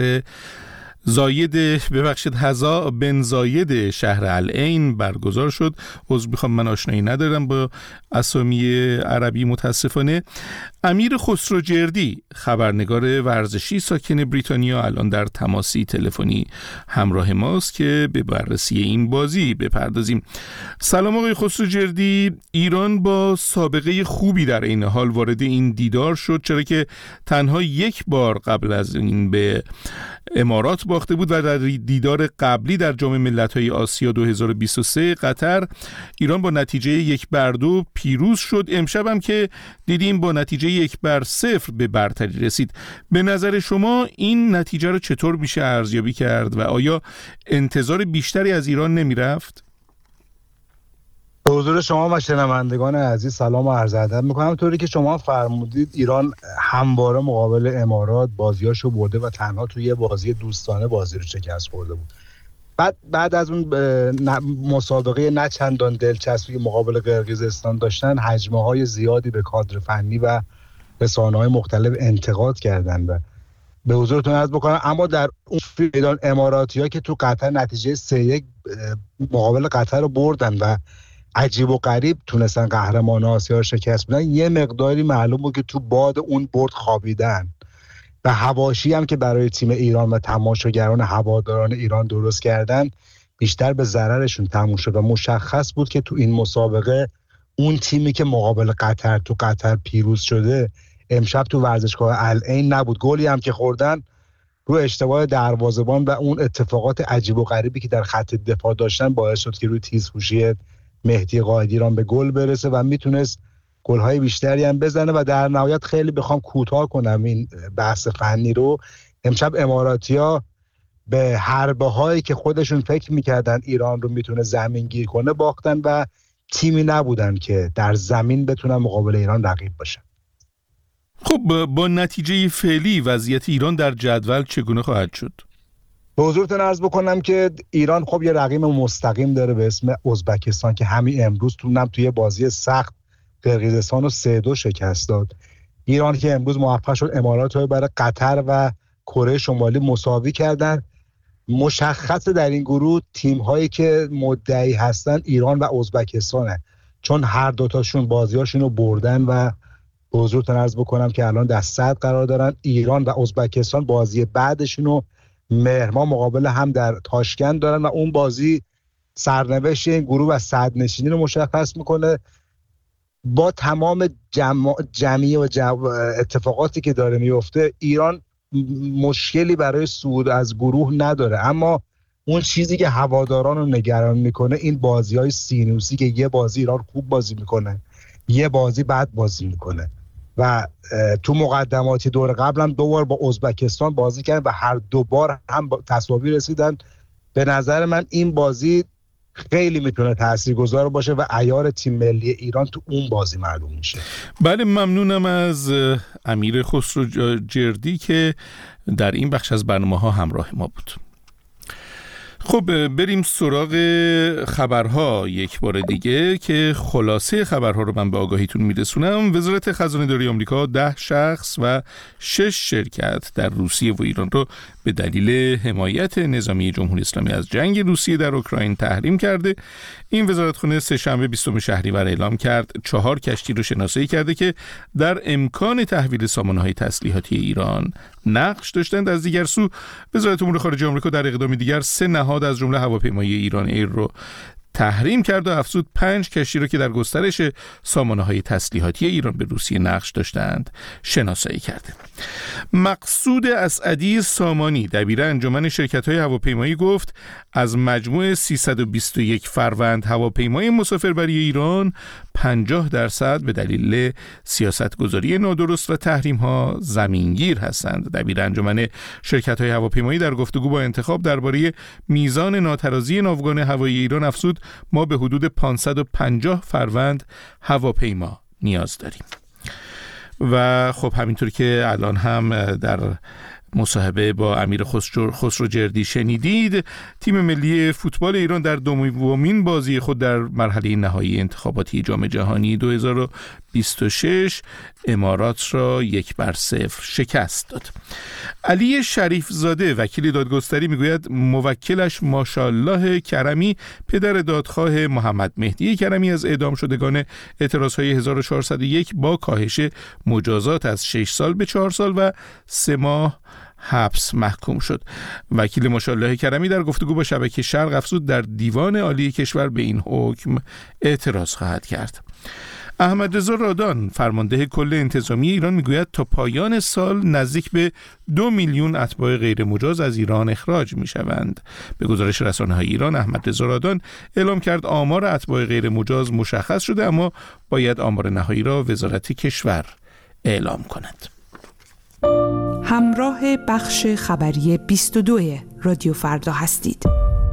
شهر العین برگزار شد. عذر میخوام من آشنایی ندارم با اسامی عربی متاسفانه. امیر خسروجردی خبرنگار ورزشی ساکن بریتانیا الان در تماسی تلفنی همراه ماست که به بررسی این بازی بپردازیم. سلام آقای خسروجردی، ایران با سابقه خوبی در این حال وارد این دیدار شد، چرا که تنها یک بار قبل از این به امارات باخته بود و در دیدار قبلی در جام ملت‌های آسیا 2023 قطر ایران با نتیجه 1-2 پیروز شد. امشب هم که دیدیم با نتیجه 1-0 به برتری رسید. به نظر شما این نتیجه رو چطور میشه ارزیابی کرد و آیا انتظار بیشتری از ایران نمیرفت؟ به حضور شما و شنوندگان عزیز سلام و عرض ادب میکنم. طوری که شما فرمودید ایران همواره مقابل امارات بازیاشو برده و تنها توی یه بازی دوستانه بازی رو شکست خورده بود. بعد از اون مسابقه نه چندان دلچسبی مقابل قرقیزستان داشتن، هجمه‌های زیادی به کادر فنی و رسانه‌های مختلف انتقاد کردن و به حضورتون عرض بکنم. اما در اون میدان اماراتی‌ها که تو قطر نتیجه 3-1 مقابل قطر رو بردن و عجیب و غریب تونستن قهرمان آسیا رو شکست بدن، یه مقداری معلوم بود که تو باد اون برد خوابیدن و حواشی هم که برای تیم ایران و تماشاگران هواداران ایران درست کردن بیشتر به ضررشون تموم شد و مشخص بود که تو این مسابقه اون تیمی که مقابل قطر تو قطر پیروز شده امشب تو ورزشگاه العین نبود. گلی هم که خوردن رو اشتباه دروازه‌بان و اون اتفاقات عجیب و غریبی که در خط دفاع داشتن باعث شد که روی تیزهوشی مهدی قائدی ایران به گل برسه و میتونست گل‌های بیشتری هم بزنه. و در نهایت خیلی بخوام کوتاه کنم این بحث فنی رو، امشب اماراتی‌ها به حربه‌هایی که خودشون فکر می‌کردن ایران رو میتونه زمینگیر کنه باختن و تیمی نبودن که در زمین بتونن مقابل ایران رقیب باشن. خب با نتیجه فعلی وضعیت ایران در جدول چگونه خواهد شد؟ به حضورتون عرض بکنم که ایران خب یه رقیب مستقیم داره به اسم ازبکستان که همین امروز توی بازی سخت قرقیزستان رو 3-2 شکست داد. ایران که امروز موفق شد امارات رو برای قطر و کره شمالی مساوی کردن. مشخصه در این گروه تیم‌هایی که مدعی هستن ایران و ازبکستانه، چون هر دوتاشون بازیاشون رو بردن و به حضورتون عرض بکنم که الان در صدر قرار دارن. ایران و ازبکستان بازی بعدشون رو مهر ماه مقابل هم در تاشکند دارن و اون بازی سرنوشت این گروه و صدرنشینی رو مشخص میکنه. با تمام جمعی و اتفاقاتی که داره میفته ایران مشکلی برای صعود از گروه نداره، اما اون چیزی که هواداران رو نگران میکنه این بازی‌های سینوسی که یه بازی ایران خوب بازی میکنه یه بازی بد بازی میکنه و تو مقدماتی دور قبل هم 2 بار با ازبکستان بازی کردن و هر 2 بار هم تساوی رسیدن. به نظر من این بازی خیلی میتونه تاثیرگذار باشه و عیار تیم ملی ایران تو اون بازی معلوم میشه. بله، ممنونم از امیر خسرو جردی که در این بخش از برنامه‌ها همراه ما بود. خب بریم سراغ خبرها یک بار دیگه که خلاصه خبرها رو من به آگاهیتون میرسونم. وزارت خزانه داری آمریکا 10 شخص و 6 شرکت در روسیه و ایران رو به دلیل حمایت نظامی جمهوری اسلامی از جنگ روسیه در اوکراین تحریم کرده. این وزارتخانه سه‌شنبه 20 شهریور اعلام کرد 4 کشتی رو شناسایی کرده که در امکان تحویل سامانه‌های تسلیحاتی ایران نقش داشتند. از دیگر سو وزارت امور خارجه آمریکا در اقدامی دیگر 3 نهاد از جمله هواپیمای ایران ایر رو تحریم کرد و افزود 5 کشتی را که در گسترش سامانه‌های تسلیحاتی ایران به روسیه نقش داشتند شناسایی کرده. مقصود اسعدی سامانی دبیر انجمن شرکت‌های هواپیمایی گفت از مجموع 321 فروند هواپیمای مسافربری ایران 50% به دلیل سیاستگذاری نادرست و تحریم‌ها زمینگیر هستند. دبیر انجمن شرکت‌های هواپیمایی در گفتگو با انتخاب درباره میزان ناترازی ناوگان هوایی ایران افزود ما به حدود 550 فروند هواپیما نیاز داریم. و خب همینطور که الان هم در مصاحبه با امیر خسرو جردی شنیدید، تیم ملی فوتبال ایران در دومین بازی خود در مرحله نهایی انتخاباتی جام جهانی 2026 امارات را 1-0 شکست داد. علی شریف زاده وکیل دادگستری میگوید موکلش ماشاءالله کرمی پدر دادخواه محمد مهدی کرمی از اعدام شدگان اعتراضهای 1401 با کاهش مجازات از 6 سال به 4 سال و 3 ماه حبس محکوم شد. وکیل ماشاءالله کرمی در گفتگو با شبکه شرق افزود در دیوان عالی کشور به این حکم اعتراض خواهد کرد. احمد رضا رادان فرمانده کل انتظامی ایران میگوید تا پایان سال نزدیک به 2 میلیون اتباع غیر مجاز از ایران اخراج میشوند. به گزارش رسانه‌های ایران احمد رضا رادان اعلام کرد آمار اتباع غیر مجاز مشخص شده، اما باید آمار نهایی را وزارت کشور اعلام کند. همراه بخش خبری 22 رادیو فردا هستید.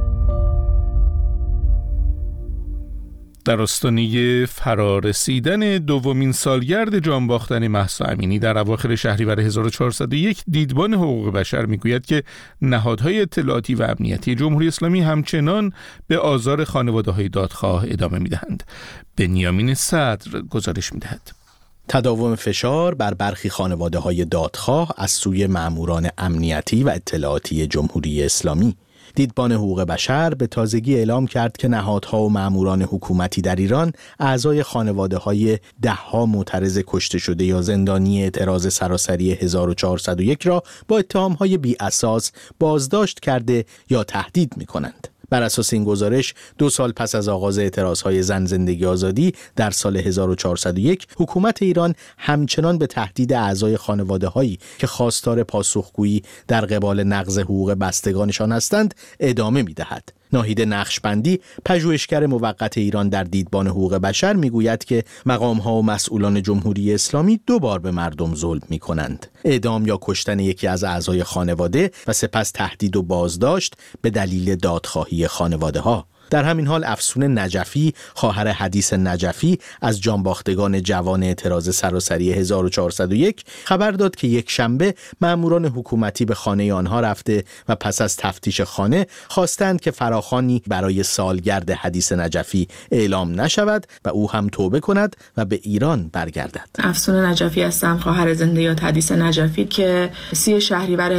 در آستانه فرارسیدن دومین سالگرد جانباختن مهسا امینی در اواخر شهریور 1401 دیدبان حقوق بشر میگوید که نهادهای اطلاعاتی و امنیتی جمهوری اسلامی همچنان به آزار خانواده‌های دادخواه ادامه میدهند. بنیامین صدر گزارش میدهد. تداوم فشار بر برخی خانواده‌های دادخواه از سوی ماموران امنیتی و اطلاعاتی جمهوری اسلامی دیدبان حقوق بشر به تازگی اعلام کرد که نهادها و ماموران حکومتی در ایران اعضای خانواده‌های ده‌ها معترض کشته شده یا زندانی اعتراض سراسری 1401 را با اتهام‌های بی‌اساس بازداشت کرده یا تهدید می‌کنند. بر اساس این گزارش 2 سال پس از آغاز اعتراضهای زن زندگی آزادی در سال 1401 حکومت ایران همچنان به تهدید اعضای خانواده‌هایی که خواستار پاسخگویی در قبال نقض حقوق بستگانشان هستند ادامه می‌دهد. ناهید نقشبندی، پژوهشگر موقت ایران در دیدبان حقوق بشر، میگوید که مقام‌ها و مسئولان جمهوری اسلامی 2 بار به مردم ظلم می‌کنند: اعدام یا کشتن یکی از اعضای خانواده و سپس تهدید و بازداشت به دلیل دادخواهی خانواده‌ها. در همین حال افسون نجفی، خواهر حدیث نجفی از جانباختگان جوان اعتراض سراسری 1401 خبر داد که یک شنبه ماموران حکومتی به خانه آنها رفته و پس از تفتیش خانه خواستند که فراخوانی برای سالگرد حدیث نجفی اعلام نشود و او هم توبه کند و به ایران برگردد. افسون نجفی هستم، خواهر زنده یاد حدیث نجفی که 30 شهریور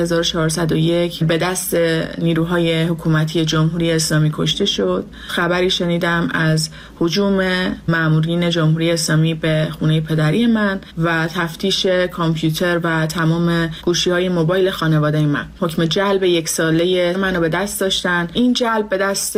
1401 به دست نیروهای حکومتی جمهوری اسلامی کشته شد. خبری شنیدم از هجوم مامورین جمهوری اسلامی به خونه پدری من و تفتیش کامپیوتر و تمام گوشی‌های موبایل خانواده من. حکم جلب 1 ساله منو به دست داشتن. این جلب به دست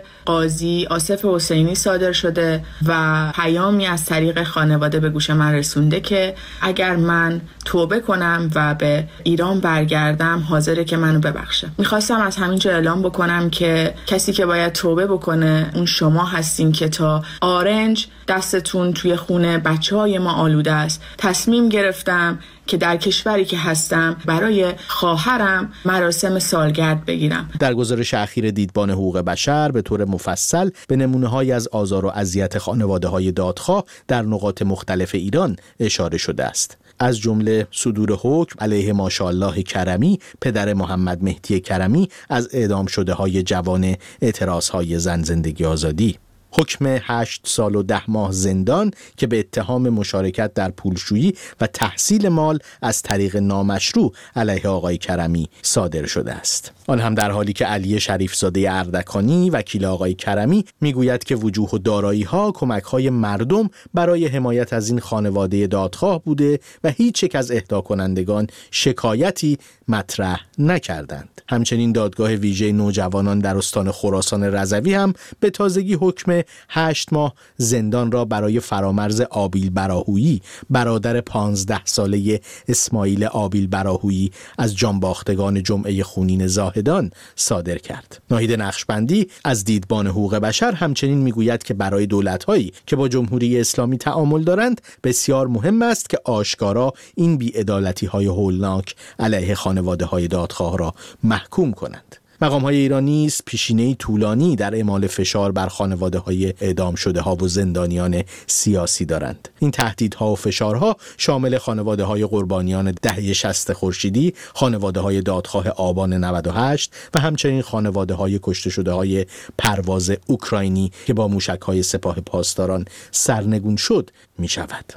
قاضی آصف حسینی صادر شده و پیامی از طریق خانواده به گوش من رسونده که اگر من توبه کنم و به ایران برگردم حاضره که منو ببخشه. میخواستم از همینجا اعلام بکنم که کسی که باید توبه بکنه اون شما هستین که تا آرنج دستتون توی خونه بچه‌های ما آلوده است. تصمیم گرفتم که در کشوری که هستم برای خواهرم مراسم سالگرد بگیرم. در گزارش اخیر دیدبان حقوق بشر به طور مفصل به نمونه‌های از آزار و اذیت خانواده‌های دادخواه در نقاط مختلف ایران اشاره شده است. از جمله صدور حکم علیه ماشاءالله کرمی، پدر محمد مهدی کرمی، از اعدام شده‌های جوان اعتراض‌های زن زندگی آزادی. حکم 8 سال و 10 ماه زندان که به اتهام مشارکت در پولشویی و تحصیل مال از طریق نامشروع علیه آقای کرمی صادر شده است. آن هم در حالی که علی شریفزاده اردکانی وکیل آقای کرمی میگوید که وجوه و دارایی‌ها کمک‌های مردم برای حمایت از این خانواده دادخواه بوده و هیچ یک از اهدا کنندگان شکایتی مطرح نکردند. همچنین دادگاه ویژه نوجوانان در استان خراسان رضوی هم به تازگی حکم 8 ماه زندان را برای فرامرز آبیل براهویی، برادر 15 ساله اسماعیل آبیل براهویی از جانباختگان جمعه خونین زاهدان صادر کرد. ناهید نقشبندی از دیدبان حقوق بشر همچنین میگوید که برای دولت‌هایی که با جمهوری اسلامی تعامل دارند بسیار مهم است که آشکارا این بی‌عدالتی‌های هولناک علیه خانواده‌های دادخواه را محکوم کنند. مقام‌های ایرانی نیز پیشینه‌ای طولانی در اعمال فشار بر خانواده‌های اعدام شده‌ها و زندانیان سیاسی دارند. این تهدیدها و فشارها شامل خانواده‌های قربانیان دهه 60 خورشیدی، خانواده‌های دادخواه آبان 98 و همچنین خانواده‌های کشته شده‌های پرواز اوکراینی که با موشک‌های سپاه پاسداران سرنگون شد می‌شود.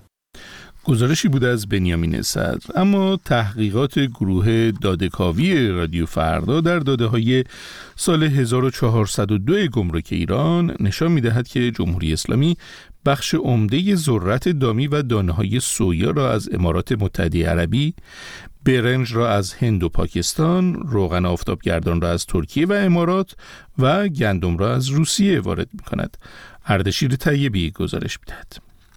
گزارشی بود از بنیامین صدر. اما تحقیقات گروه داده‌کاوی رادیو فردا در داده‌های سال 1402 گمرک ایران نشان می‌دهد که جمهوری اسلامی بخش عمده ذرت دامی و دانه‌های سویا را از امارات متحده عربی، برنج را از هند و پاکستان، روغن آفتابگردان را از ترکیه و امارات و گندم را از روسیه وارد می‌کند. اردشیر طیبی گزارش می‌دهد.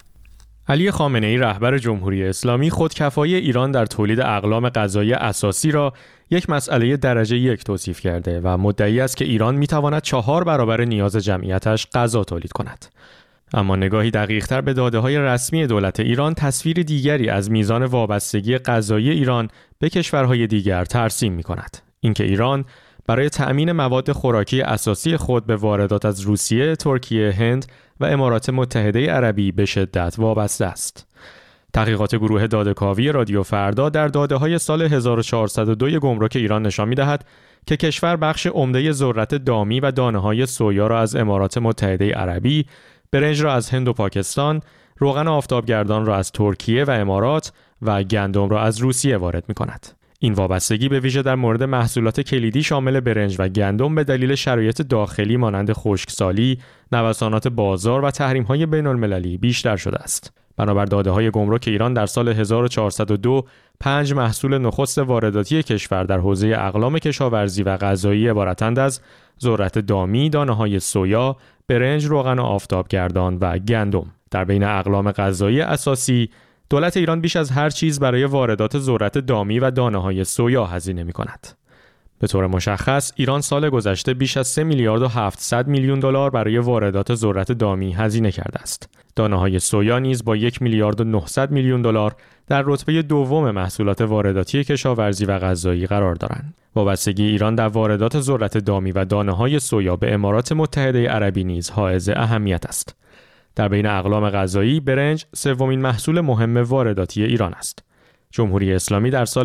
علی خامنه‌ای رهبر جمهوری اسلامی خودکفایی ایران در تولید اقلام غذایی اساسی را یک مسئله درجه 1 توصیف کرده و مدعی است که ایران می‌تواند 4 برابر نیاز جمعیتش غذا تولید کند. اما نگاهی دقیق‌تر به داده‌های رسمی دولت ایران تصویر دیگری از میزان وابستگی غذایی ایران به کشورهای دیگر ترسیم می‌کند. اینکه ایران برای تأمین مواد خوراکی اساسی خود به واردات از روسیه، ترکیه، هند و امارات متحده عربی به شدت وابسته است. تحقیقات گروه داده‌کاوی رادیو فردا در داده‌های سال 1402 گمرک ایران نشان می‌دهد که کشور بخش عمده ذرت دامی و دانه‌های سویا را از امارات متحده عربی، برنج را از هند و پاکستان، روغن آفتابگردان را از ترکیه و امارات و گندم را از روسیه وارد می‌کند. این وابستگی به ویژه در مورد محصولات کلیدی شامل برنج و گندم به دلیل شرایط داخلی مانند خشکسالی، نوسانات بازار و تحریم‌های بین‌المللی بیشتر شده است. بنابر داده‌های گمرک ایران در سال 1402 5 محصول نخست وارداتی کشور در حوزه اقلام کشاورزی و غذایی عبارتند از ذرت دامی، دانه‌های سویا، برنج، روغن آفتابگردان و گندم. در بین اقلام غذایی اساسی دولت ایران بیش از هر چیز برای واردات ذرت دامی و دانه‌های سویا هزینه می‌کند. به طور مشخص ایران سال گذشته بیش از 3 میلیارد و 700 میلیون دلار برای واردات ذرت دامی هزینه کرده است. دانه‌های سویا نیز با 1 میلیارد و 900 میلیون دلار در رتبه دوم محصولات وارداتی کشاورزی و غذایی قرار دارند. وابستگی ایران در واردات ذرت دامی و دانه‌های سویا به امارات متحده عربی نیز حائز اهمیت است. در بین اقلام غذایی برنج سومین محصول مهم وارداتی ایران است. جمهوری اسلامی در سال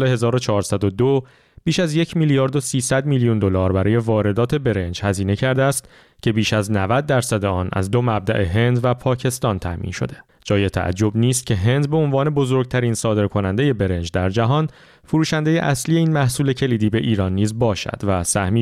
1402 بیش از 1 میلیارد و 300 میلیون دلار برای واردات برنج هزینه کرده است که بیش از 90% آن از دو مبدأ هند و پاکستان تامین شده. جای تعجب نیست که هند به عنوان بزرگترین صادرکننده برنج در جهان فروشنده اصلی این محصول کلیدی به ایران نیز باشد و سهمی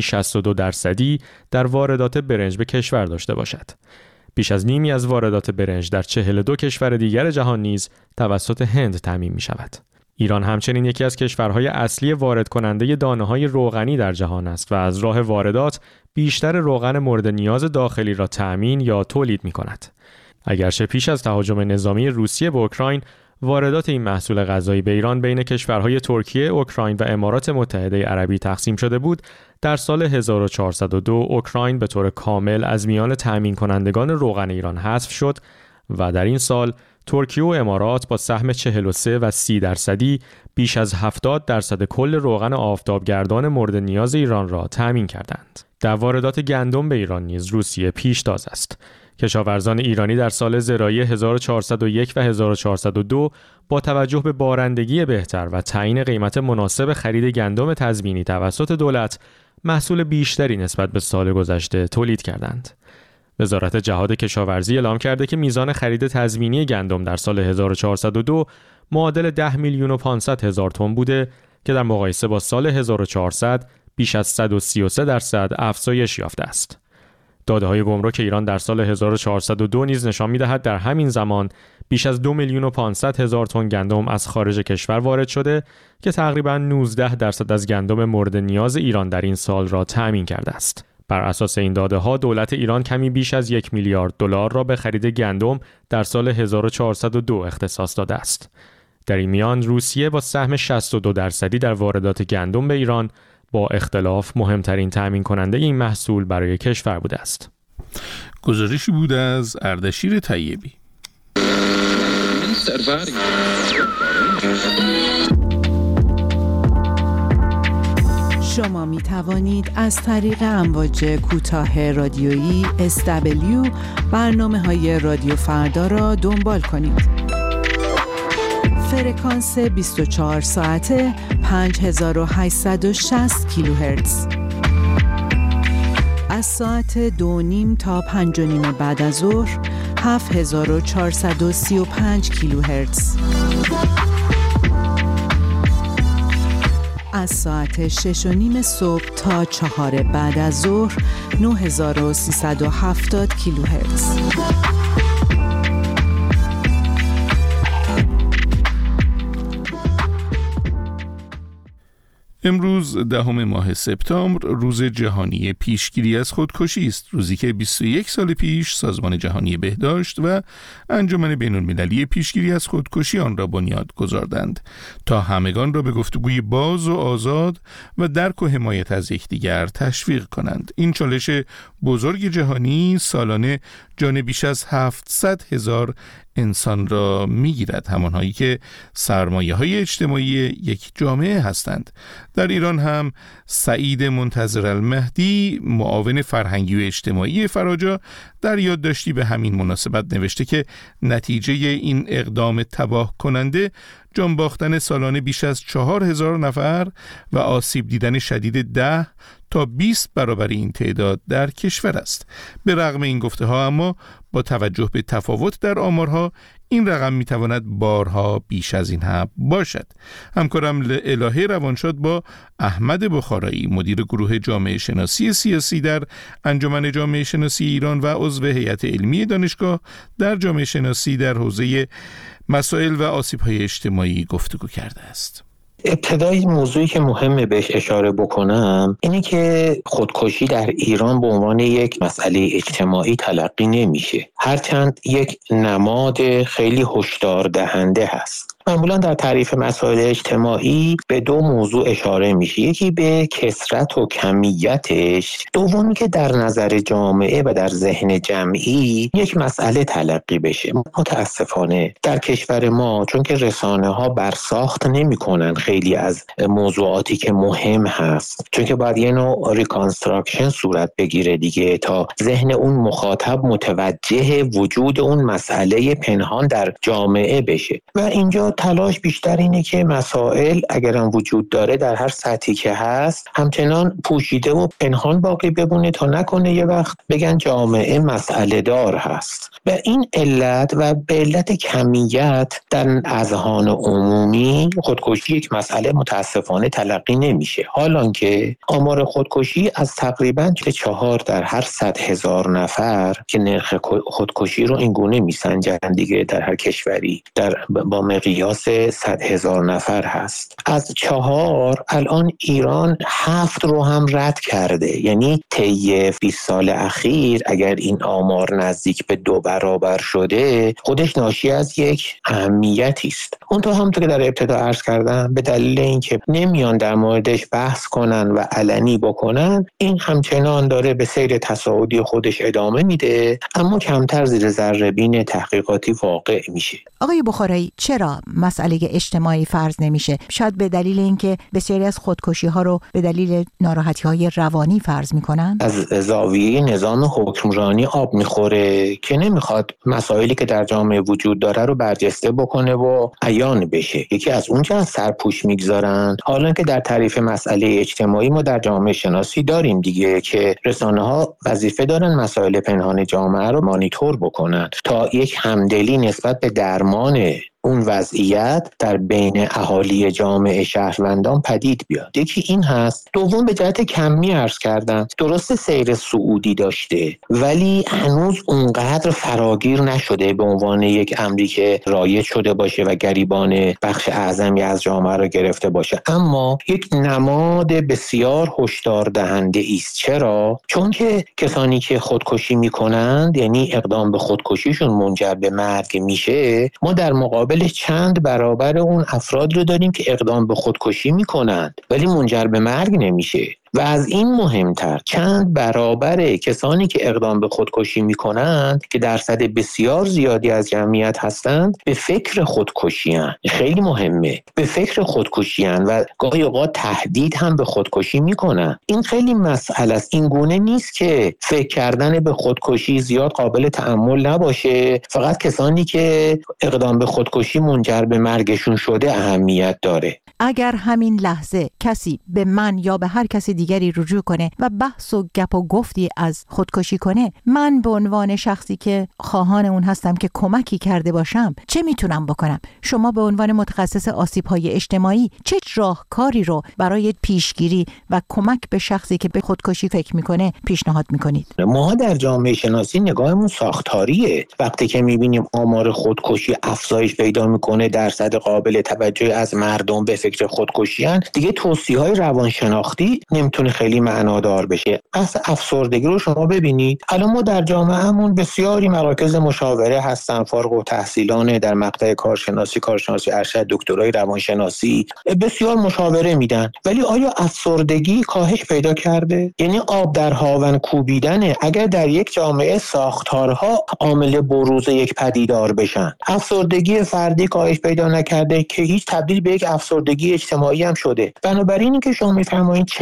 62% در واردات برنج به کشور داشته باشد. بیش از نیمی از واردات برنج در 42 کشور دیگر جهان نیز توسط هند تامین می شود. ایران همچنین یکی از کشورهای اصلی وارد کننده دانه‌های روغنی در جهان است و از راه واردات بیشتر روغن مورد نیاز داخلی را تأمین یا تولید می‌کند. اگرچه پیش از تهاجم نظامی روسیه به اوکراین، واردات این محصول غذایی به ایران بین کشورهای ترکیه، اوکراین و امارات متحده عربی تقسیم شده بود، در سال 1402 اوکراین به طور کامل از میان تأمین کنندگان روغن ایران حذف شد و در این سال ترکیه و امارات با سهم 43 و 30% بیش از 70% کل روغن آفتابگردان مورد نیاز ایران را تأمین کردند. در واردات گندم به ایران نیز روسیه پیشتاز است. کشاورزان ایرانی در سال زراعی 1401 و 1402 با توجه به بارندگی بهتر و تعیین قیمت مناسب خرید گندم تضمینی توسط دولت محصول بیشتری نسبت به سال گذشته تولید کردند. وزارت جهاد کشاورزی اعلام کرده که میزان خرید تضمینی گندم در سال 1402 معادل 10 میلیون و 500 هزار تن بوده که در مقایسه با سال 1400 بیش از 133% افزایش یافته است. داده‌های گمرک ایران در سال 1402 نیز نشان می‌دهد در همین زمان بیش از 2 میلیون و 500 هزار تن گندم از خارج کشور وارد شده که تقریباً 19% از گندم مورد نیاز ایران در این سال را تأمین کرده است. بر اساس این داده‌ها دولت ایران کمی بیش از 1 میلیارد دلار را به خرید گندم در سال 1402 اختصاص داده است. در این میان روسیه با سهم 62% در واردات گندم به ایران با اختلاف مهمترین تأمین کننده این محصول برای کشور بوده است. گزارشی بود از اردشیر طیبی. شما می توانید از طریق امواج کوتاه رادیویی SW برنامه‌های رادیو فردا را دنبال کنید. فرکانس 24 ساعته 5860 کیلوهرتز. از ساعت 2:30 تا 5:30 بعد از ظهر 7435 کیلوهرتز. از ساعت 6:30 صبح تا 4 بعد از ظهر 9370 کیلوهرتز. امروز 10 ماه سپتامبر روز جهانی پیشگیری از خودکشی است، روزی که 21 سال پیش سازمان جهانی بهداشت و انجمن بین‌المللی پیشگیری از خودکشی آن را بنیاد گذاردند تا همگان را به گفتگوی باز و آزاد و درک و حمایت از یکدیگر تشویق کنند. این چالش بزرگ جهانی سالانه جان بیش از 700,000 انسان را میگیرد، همانهایی که سرمایه‌های اجتماعی یک جامعه هستند. در ایران هم سعید منتظر المهدی، معاون فرهنگی و اجتماعی فراجا، در یادداشتی به همین مناسبت نوشته که نتیجه این اقدام تباه کننده جان باختن سالانه بیش از 4,000 نفر و آسیب دیدن شدید 10 تا 20 برابر این تعداد در کشور است. به رغم این گفته ها اما با توجه به تفاوت در آمارها این رقم میتواند بارها بیش از این هم باشد. همکارم الهه روانشاد با احمد بخارایی، مدیر گروه جامعه شناسی سیاسی در انجمن جامعه شناسی ایران و عضو هیئت علمی دانشگاه در جامعه شناسی در حوزه مسائل و آسیب‌های اجتماعی گفتگو کرده است. ابتدای موضوعی که مهمه بهش اشاره بکنم اینه که خودکشی در ایران به عنوان یک مسئله اجتماعی تلقی نمیشه، هرچند یک نماد خیلی هشدار دهنده هست. معمولا در تعریف مسائل اجتماعی به دو موضوع اشاره میشه، یکی به کثرت و کمیتش، دومی که در نظر جامعه و در ذهن جمعی یک مسئله تلقی بشه. متاسفانه در کشور ما چون که رسانه ها برساخت نمی کنن خیلی از موضوعاتی که مهم هست، چون که باید یه نوع ریکانستراکشن صورت بگیره دیگه تا ذهن اون مخاطب متوجه وجود اون مسئله پنهان در جامعه بشه و اینجا تلاش بیشتر اینه که مسائل اگرم وجود داره در هر سطحی که هست همچنان پوشیده و پنهان باقی بمونه تا نکنه یه وقت بگن جامعه مسئله دار هست. به این علت و به علت کمیت در اذهان عمومی خودکشی یک مسئله متاسفانه تلقی نمیشه، حالان که آمار خودکشی از تقریباً 4 در هر 100,000 نفر که نرخ خودکشی رو اینگونه میسنجن دیگه در هر کشوری با مقیاس 100,000 نفر هست. از 4 الان ایران 7 رو هم رد کرده، یعنی طی 20 سال اخیر اگر این آمار نزدیک به 2 برابر شده خودش ناشی از یک اهمیتی است. اون تو همونطور که در ابتدا عرض کردم به دلیل اینکه نمیان در موردش بحث کنن و علنی بکنن، این همچنان داره به سیر تصاعدی خودش ادامه میده اما کمتر زیر ذره بین تحقیقاتی واقع میشه. آقای بخارایی، چرا مسئله اجتماعی فرض نمیشه؟ شاید به دلیل اینکه بسیاری از خودکشی ها رو به دلیل ناراحتی های روانی فرض میکنن؟ از زاویه نظام حکمرانی آب میخوره که نمیخواد مسائلی که در جامعه وجود داره رو برجسته بکنه و عیان بشه. یکی از اونجا از سرپوش میگذارن، حالا که در تعریف مسئله اجتماعی ما در جامعه شناسی داریم دیگه که رسانه ها وظیفه دارن مسائل پنهان جامعه رو مانیتور بکنن تا یک همدلی نسبت به درمان اون وضعیت در بین اهالی جامعه شهروندان پدید بیاد. یکی این هست. دوم به جهت کمی عرض کردم، درست سیر صعودی داشته ولی هنوز اونقدر فراگیر نشده به عنوان یک امری که رایج شده باشه و گریبان بخش اعظمی از جامعه رو گرفته باشه، اما یک نماد بسیار هشدار دهنده است. چرا؟ چون که کسانی که خودکشی میکنند، یعنی اقدام به خودکشیشون منجر به مرگ میشه، ما در مقابل چند برابر اون افراد رو داریم که اقدام به خودکشی میکنند ولی منجر به مرگ نمیشه. و از این مهمتر چند برابر کسانی که اقدام به خودکشی میکنند که درصد بسیار زیادی از جمعیت هستند به فکر خودکشی هستند. خیلی مهمه، به فکر خودکشی هستند و گاهی اوقات تهدید هم به خودکشی میکنند. این خیلی مسئله است. این گونه نیست که فکر کردن به خودکشی زیاد قابل تأمل نباشه، فقط کسانی که اقدام به خودکشی منجر به مرگشون شده اهمیت داره. اگر همین لحظه کسی به من یا به هر کسی دیگری رجوع کنه و بحث و گپ و گفتی از خودکشی کنه، من به عنوان شخصی که خواهان اون هستم که کمکی کرده باشم چه میتونم بکنم؟ شما به عنوان متخصص آسیب‌های اجتماعی چه راهکاری رو برای پیشگیری و کمک به شخصی که به خودکشی فکر میکنه پیشنهاد میکنید؟ ما در جامعه شناسی نگاهمون ساختاریه. وقتی که میبینیم آمار خودکشی افزایش پیدا میکنه، درصد قابل توجهی از مردم به فکر خودکشیان، دیگه توصیه‌های روانشناختی نمیتونه خیلی معنادار بشه. بحث افسردگی رو شما ببینید، الان ما در جامعهمون بسیاری مراکز مشاوره هستن، فارغ التحصیلان در مقطع کارشناسی ارشد، دکترای روانشناسی، بسیار مشاوره میدن، ولی آیا افسردگی کاهش پیدا کرده؟ یعنی آب در هاون کوبیدنه. اگر در یک جامعه ساختارها عامل بروز یک پدیدار بشن، افسردگی فردی کاهش پیدا نکرده که هیچ، تبدیل به یک افسردگی اجتماعی هم شده. بنابراین که شما میفرمایید چه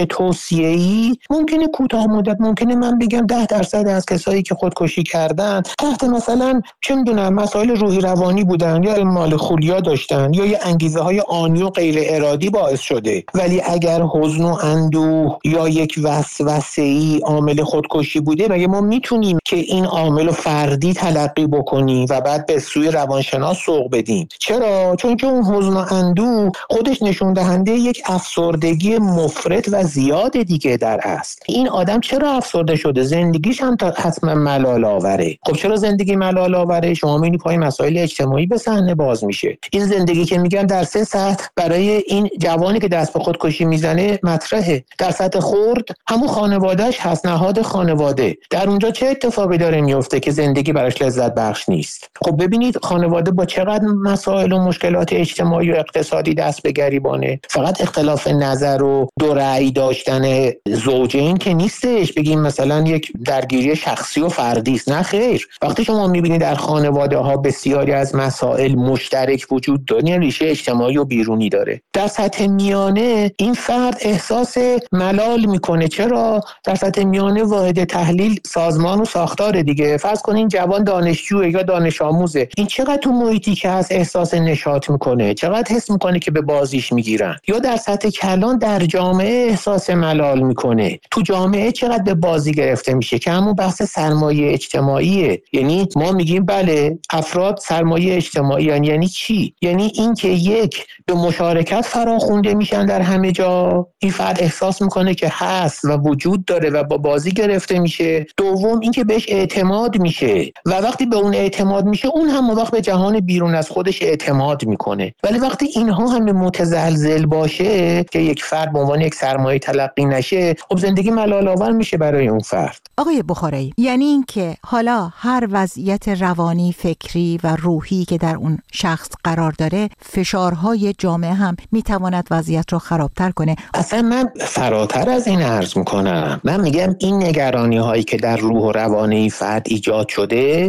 روسیه‌ای ممکنه کوتاه مدت، ممکنه من بگم 10% از کسایی که خودکشی کردن تحت مثلا چه میدونم مسائل روحی روانی بودن یا مال خولیا داشتن یا یه انگیزه های آنی و غیر ارادی باعث شده. ولی اگر حزن و اندوه یا یک وسوسه‌ای عامل خودکشی بوده، مگه ما میتونیم که این عامل رو فردی تلقی بکنیم و بعد به سوی روانشناس سوق بدیم؟ چرا؟ چون که اون حزن و اندوه خودش نشون دهنده یک افسردگی مفرط و زیاد دیگه در است. این آدم چرا افسرده شده؟ زندگیش هم حتما ملال آوره. خب چرا زندگی ملال آوره؟ شما میبینید پای مسائل اجتماعی به صحنه باز میشه. این زندگی که میگن در 3 سطح برای این جوانی که دست به خودکشی میزنه مطرحه. در سطح خرد همون خانواده‌اش هست، نهاد خانواده. در اونجا چه اتفاقی داره میفته که زندگی براش لذت بخش نیست؟ خب ببینید خانواده با چقدر مسائل و مشکلات اجتماعی و اقتصادی دست به گریبانه. فقط اختلاف نظر و دو رأی داشتن زوجین که نیستش بگیم مثلا یک درگیری شخصی و فردی است. نه خیر. وقتی شما میبینید در خانواده ها بسیاری از مسائل مشترک وجود داره، ریشه اجتماعی و بیرونی داره. در سطح میانه این فرد احساس ملال میکنه. چرا؟ در سطح میانه واحد تحلیل سازمان و ساختار دیگه. فرض کنین جوان دانشجوه یا دانش آموزه، این چقدر تو محیطی که هست احساس نشاط میکنه، چقدر حس میکنه که به بازیش میگیرن. یا در سطح کلان در جامعه احساس ملال میکنه، تو جامعه چقدر به بازی گرفته میشه که همون بحث سرمایه اجتماعیه. یعنی ما میگیم بله افراد سرمایه اجتماعی یعنی چی؟ یعنی این که یک به مشارکت فراخونده میشن در همه جا، این فرد احساس میکنه که هست و وجود داره و با بازی گرفته میشه. دوم این که بهش اعتماد میشه و وقتی به اون اعتماد میشه اون هم وقت به جهان بیرون از خودش اعتماد میکنه. ولی وقتی اینها همه متزلزل باشه که یک فرد به عنوان یک سرمایه تلقی نشه، خب زندگی ملال آور میشه برای اون فرد. آقای بخارایی، یعنی این که حالا هر وضعیت روانی، فکری و روحی که در اون شخص قرار داره، فشارهای جامعه هم میتواند وضعیت رو خرابتر کنه. اصلا من فراتر از این عرض میکنم. من میگم این نگرانی هایی که در روح و روان این فرد ایجاد شده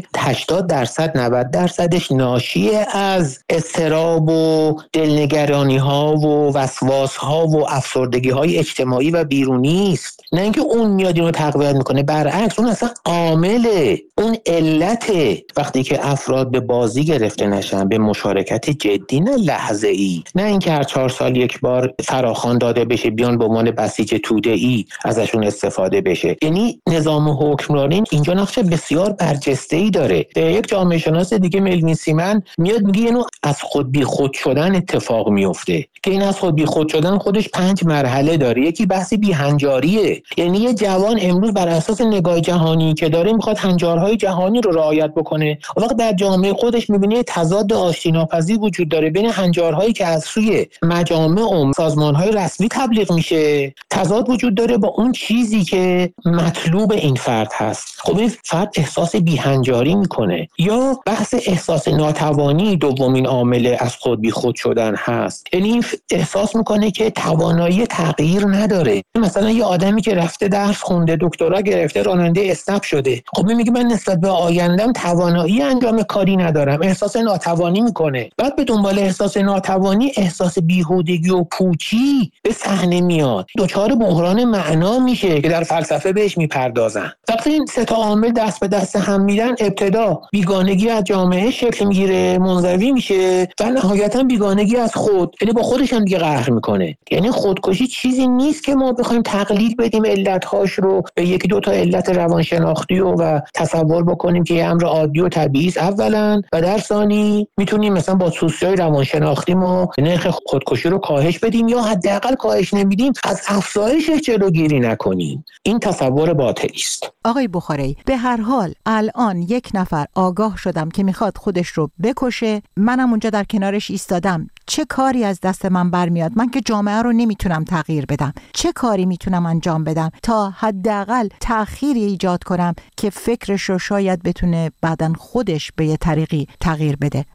80% 90%ش ناشی از اضطراب و دلنگرانی ها و وسواس ها و افسردگی های اجتماعی و بیرونی است. نه اینکه اون میاد اینو تقویت میکنه، برعکس اون اصلا عامله، اون علته. وقتی که افراد به بازی گرفته نشن، به مشارکت جدی، نه لحظه ای، نه اینکه هر 4 سال یک بار فراخوان داده بشه بیان به عنوان بسیج توده‌ای ازشون استفاده بشه. یعنی نظام حکمرانی اینجا نقش بسیار برجسته‌ای داره. یک جامعه شناس دیگه ملوین سیمن میاد میگه اینو از خود بی خود شدن اتفاق میفته که این از خود بی خود شدن خودش 5 مرحله داره. یکی بحث بی‌هنجاریه، یعنی یه جوان امروز بر اساس نگاه جهانی که داره میخواد هنجارهای جهانی رو رعایت بکنه. وقت در جامعه خودش میبینه تضاد آشتیناپذیر وجود داره بین هنجارهایی که از سوی مجامع و سازمانهای رسمی تبلیغ میشه، تضاد وجود داره با اون چیزی که مطلوب این فرد هست. خب این فرد احساس بی‌هنجاری میکنه. یا بحث احساس ناتوانی دومین عامل از خود بی خود شدن هست. یعنی احساس میکنه که توانایی تغییر نداره. مثلا یه آدمی که رفته درس خونده، دکترا گرفته، راننده اسنپ شده، خب میگه من نسبت به آیندم توانایی انجام کاری ندارم، احساس ناتوانی میکنه. بعد به دنبال احساس ناتوانی احساس بیهودگی و پوچی به صحنه میاد، دچار بحران معنا میشه که در فلسفه بهش میپردازن. وقتی این 3 تا عامل دست به دست هم میدن، ابتدا بیگانگی از جامعه شکل میگیره، منزوی میشه و نهایتا بیگانگی از خود، یعنی با خودش هم دیگه قهر میکنه. یعنی خودکشی چیزی نیست که ما بخوایم تقلید بدیم علتهاش رو به 1-2 تا علت روانشناختی و تصور بکنیم که یه امر عادی و طبیعی است اولا، و در ثانی میتونیم مثلا با توصیه‌های روانشناختی ما نرخ خودکشی رو کاهش بدیم یا حداقل کاهش نمیدیم از افزایشش جلوگیری نکنیم. این تصور باطلی است. آقای بخاری، به هر حال الان یک نفر آگاه شدم که میخواد خودش رو بکشه، منم اونجا در کنارش ایستادم، چه کاری از دست من برمیاد؟ من که جامعه رو نمیتونم تغییر بدم، چه کاری میتونم انجام بدم تا حداقل تأخیری ایجاد کنم که فکرش رو شاید بتونه بعدن خودش به یه طریقی تغییر بده؟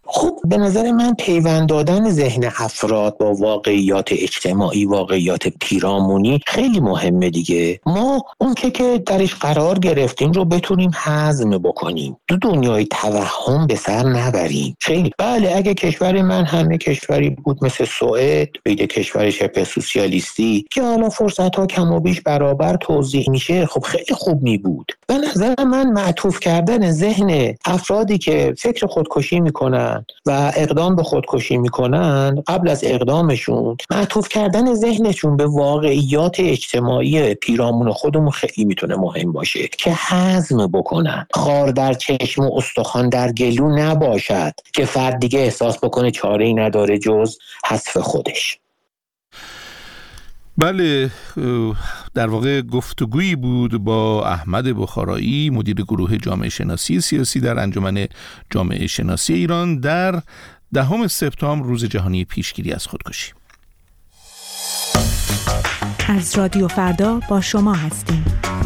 خب به نظر من پیوند دادن ذهن افراد با واقعیات اجتماعی، واقعیات پیرامونی خیلی مهمه دیگه. ما اون که درش قرار گرفتیم رو بتونیم هضم بکنیم، تو دنیای توهم به سر نبریم. خیلی بله، اگه کشور من همه کشوری بود مثل سوئد، بگه کشور شبه سوسیالیستی که حالا فرصت‌ها کم و بیش برابر توزیع میشه، خب خیلی خوب می بود. به نظر من معطوف کردن ذهن افرادی که فکر خودکشی میکنن و اقدام به خودکشی میکنن قبل از اقدامشون، معطوف کردن ذهنشون به واقعیات اجتماعی پیرامون خودمون خیلی میتونه مهم باشه که هضم بکنن. خار در چشم و استخوان در گلو نباشد که فرد دیگه احساس بکنه چاره‌ای نداره جز حذف خودش. بله، در واقع گفتگویی بود با احمد بخارایی، مدیر گروه جامعه شناسی سیاسی در انجمن جامعه شناسی ایران، در 10 سپتامبر روز جهانی پیشگیری از خودکشی. از رادیو فردا با شما هستیم.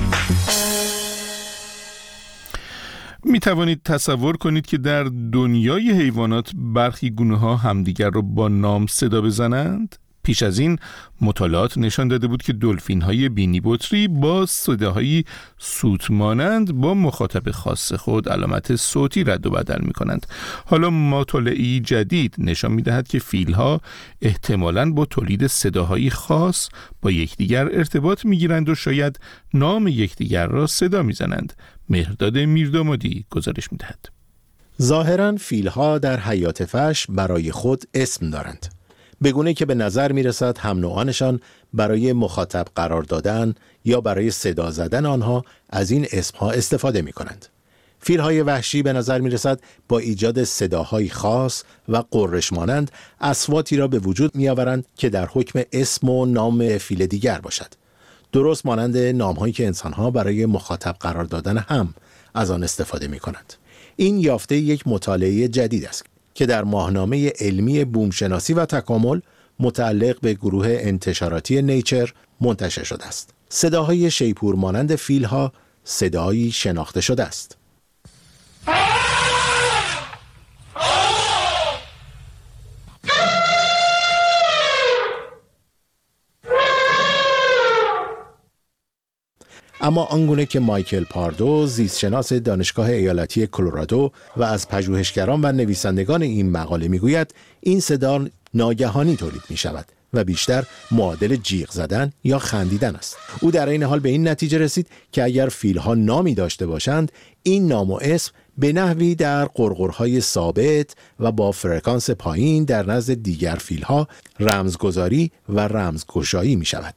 می توانید تصور کنید که در دنیای حیوانات برخی گونه‌ها همدیگر را با نام صدا بزنند؟ پیش از این مطالعات نشان داده بود که دلفین‌های بینی بطری با صداهایی سوت مانند با مخاطب خاص خود علامت صوتی رد و بدل می‌کنند. حالا مطالعه‌ای جدید نشان می‌دهد که فیل‌ها احتمالاً با تولید صداهایی خاص با یکدیگر ارتباط می‌گیرند و شاید نام یکدیگر را صدا می‌زنند. مهرداد میردامادی گزارش می‌دهد. ظاهراً فیل‌ها در حیات وحش برای خود اسم دارند، بگونه که به نظر میرسد هم نوعانشان برای مخاطب قرار دادن یا برای صدا زدن آنها از این اسمها استفاده می کنند. فیل‌های وحشی به نظر میرسد با ایجاد صداهای خاص و قررش مانند اصواتی را به وجود می آورند که در حکم اسم و نام فیل دیگر باشد. درست مانند نامهایی که انسانها برای مخاطب قرار دادن هم از آن استفاده می کنند. این یافته یک مطالعه جدید است که در ماهنامه علمی بومشناسی و تکامل متعلق به گروه انتشاراتی نیچر منتشر شده است. صداهای شیپور مانند فیل‌ها صدایی شناخته شده است. اما آنگونه که مایکل پاردو، زیستشناس دانشگاه ایالتی کلرادو و از پژوهشگران و نویسندگان این مقاله میگوید، این صدا ناگهانی تولید می شود و بیشتر معادل جیغ زدن یا خندیدن است. او در این حال به این نتیجه رسید که اگر فیل‌ها نامی داشته باشند، این نام و اسم به نحوی در قرقرهای ثابت و با فرکانس پایین در نزد دیگر فیل‌ها رمزگذاری و رمزگشایی می شود.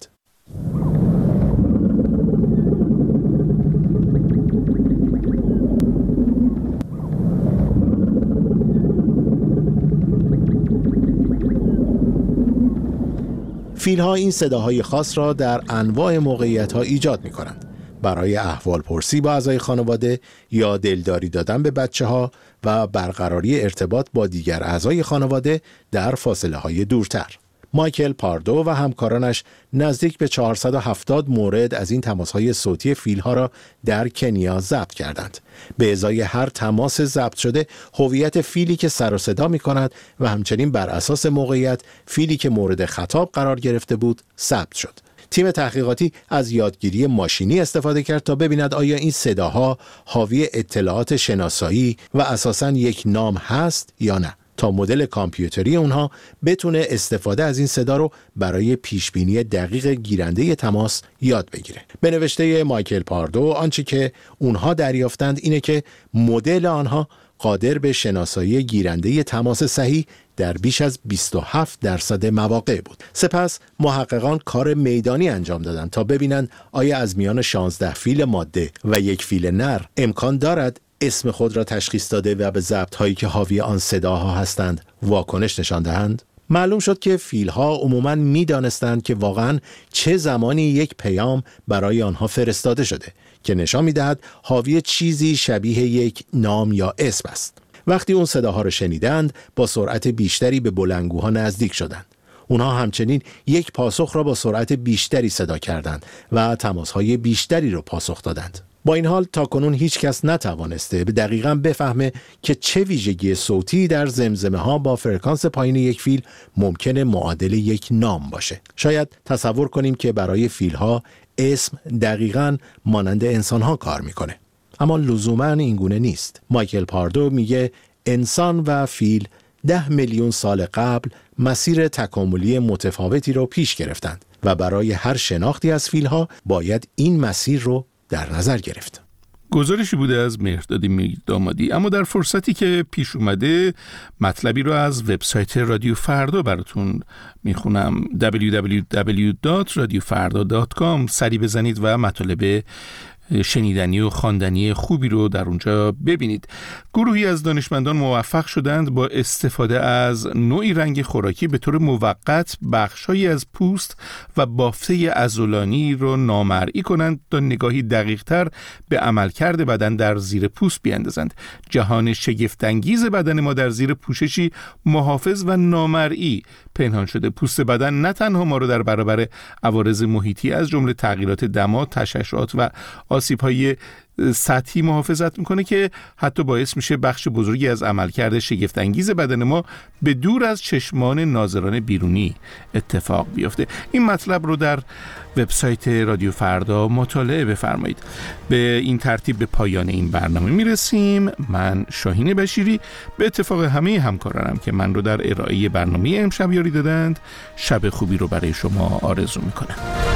فیل‌ها این صداهای خاص را در انواع موقعیت‌ها ایجاد می‌کنند. برای احوالپرسی با اعضای خانواده یا دلداری دادن به بچه‌ها و برقراری ارتباط با دیگر اعضای خانواده در فاصله‌های دورتر. مایکل پاردو و همکارانش نزدیک به 470 مورد از این تماس‌های صوتی فیل‌ها را در کنیا ضبط کردند. به ازای هر تماس ضبط شده، هویت فیلی که سر و صدا می‌کند و همچنین بر اساس موقعیت فیلی که مورد خطاب قرار گرفته بود ثبت شد. تیم تحقیقاتی از یادگیری ماشینی استفاده کرد تا ببیند آیا این صداها حاوی اطلاعات شناسایی و اساساً یک نام هست یا نه، تا مدل کامپیوتری اونها بتونه استفاده از این صدا رو برای پیشبینی دقیق گیرنده تماس یاد بگیره. به نوشته مایکل پاردو، آنچه که اونها دریافتند اینه که مدل آنها قادر به شناسایی گیرنده تماس صحیح در بیش از 27% مواقع بود. سپس محققان کار میدانی انجام دادند تا ببینند آیا از میان 16 فیل ماده و یک فیل نر امکان دارد اسم خود را تشخیص داده و به ضبط‌هایی که حاوی آن صداها هستند واکنش نشان دهند. معلوم شد که فیل‌ها عموماً می‌دانستند که واقعاً چه زمانی یک پیام برای آنها فرستاده شده که نشان می‌دهد حاوی چیزی شبیه یک نام یا اسم است. وقتی اون صداها را شنیدند، با سرعت بیشتری به بلندگوها نزدیک شدند. اونها همچنین یک پاسخ را با سرعت بیشتری صدا کردند و تماس‌های بیشتری را پاسخ دادند. با این حال تاکنون هیچ کس نتوانسته به دقیقاً بفهمه که چه ویژگی صوتی در زمزمه ها با فرکانس پایین یک فیل ممکنه معادل یک نام باشه. شاید تصور کنیم که برای فیل ها اسم دقیقاً مانند انسان ها کار میکنه، اما لزوماً اینگونه نیست. مایکل پاردو میگه انسان و فیل 10 میلیون سال قبل مسیر تکاملی متفاوتی رو پیش گرفتند و برای هر شناختی از فیل‌ها باید این مسیر رو در نظر گرفت. گزارشی بوده از مهرداد میردامادی. اما در فرصتی که پیش اومده مطلبی رو از وبسایت رادیو فردا براتون میخونم، www.radiofarda.com. سری بزنید و مطالب شنیدنی و خواندنی خوبی رو در اونجا ببینید. گروهی از دانشمندان موفق شدند با استفاده از نوعی رنگ خوراکی به طور موقت بخشایی از پوست و بافته عضلانی رو نامرئی کنند تا نگاهی دقیق‌تر به عملکرد بدن در زیر پوست بیاندازند. جهان شگفت‌انگیز بدن ما در زیر پوششی محافظ و نامرئی پنهان شده. پوست بدن نه تنها ما رو در برابر عوارض محیطی از جمله تغییرات دما، تشعشعات و آسیب‌های سطحی محافظت میکنه، که حتی باعث میشه بخش بزرگی از عملکرد شگفت‌انگیز بدن ما به دور از چشمان ناظران بیرونی اتفاق بیفته. این مطلب رو در وبسایت رادیو فردا مطالعه بفرمایید. به این ترتیب به پایان این برنامه میرسیم. من شاهین بشیری به اتفاق همه همکارانم که من رو در ارائه برنامه امشب یاری دادند، شب خوبی رو برای شما آرزو میکنم.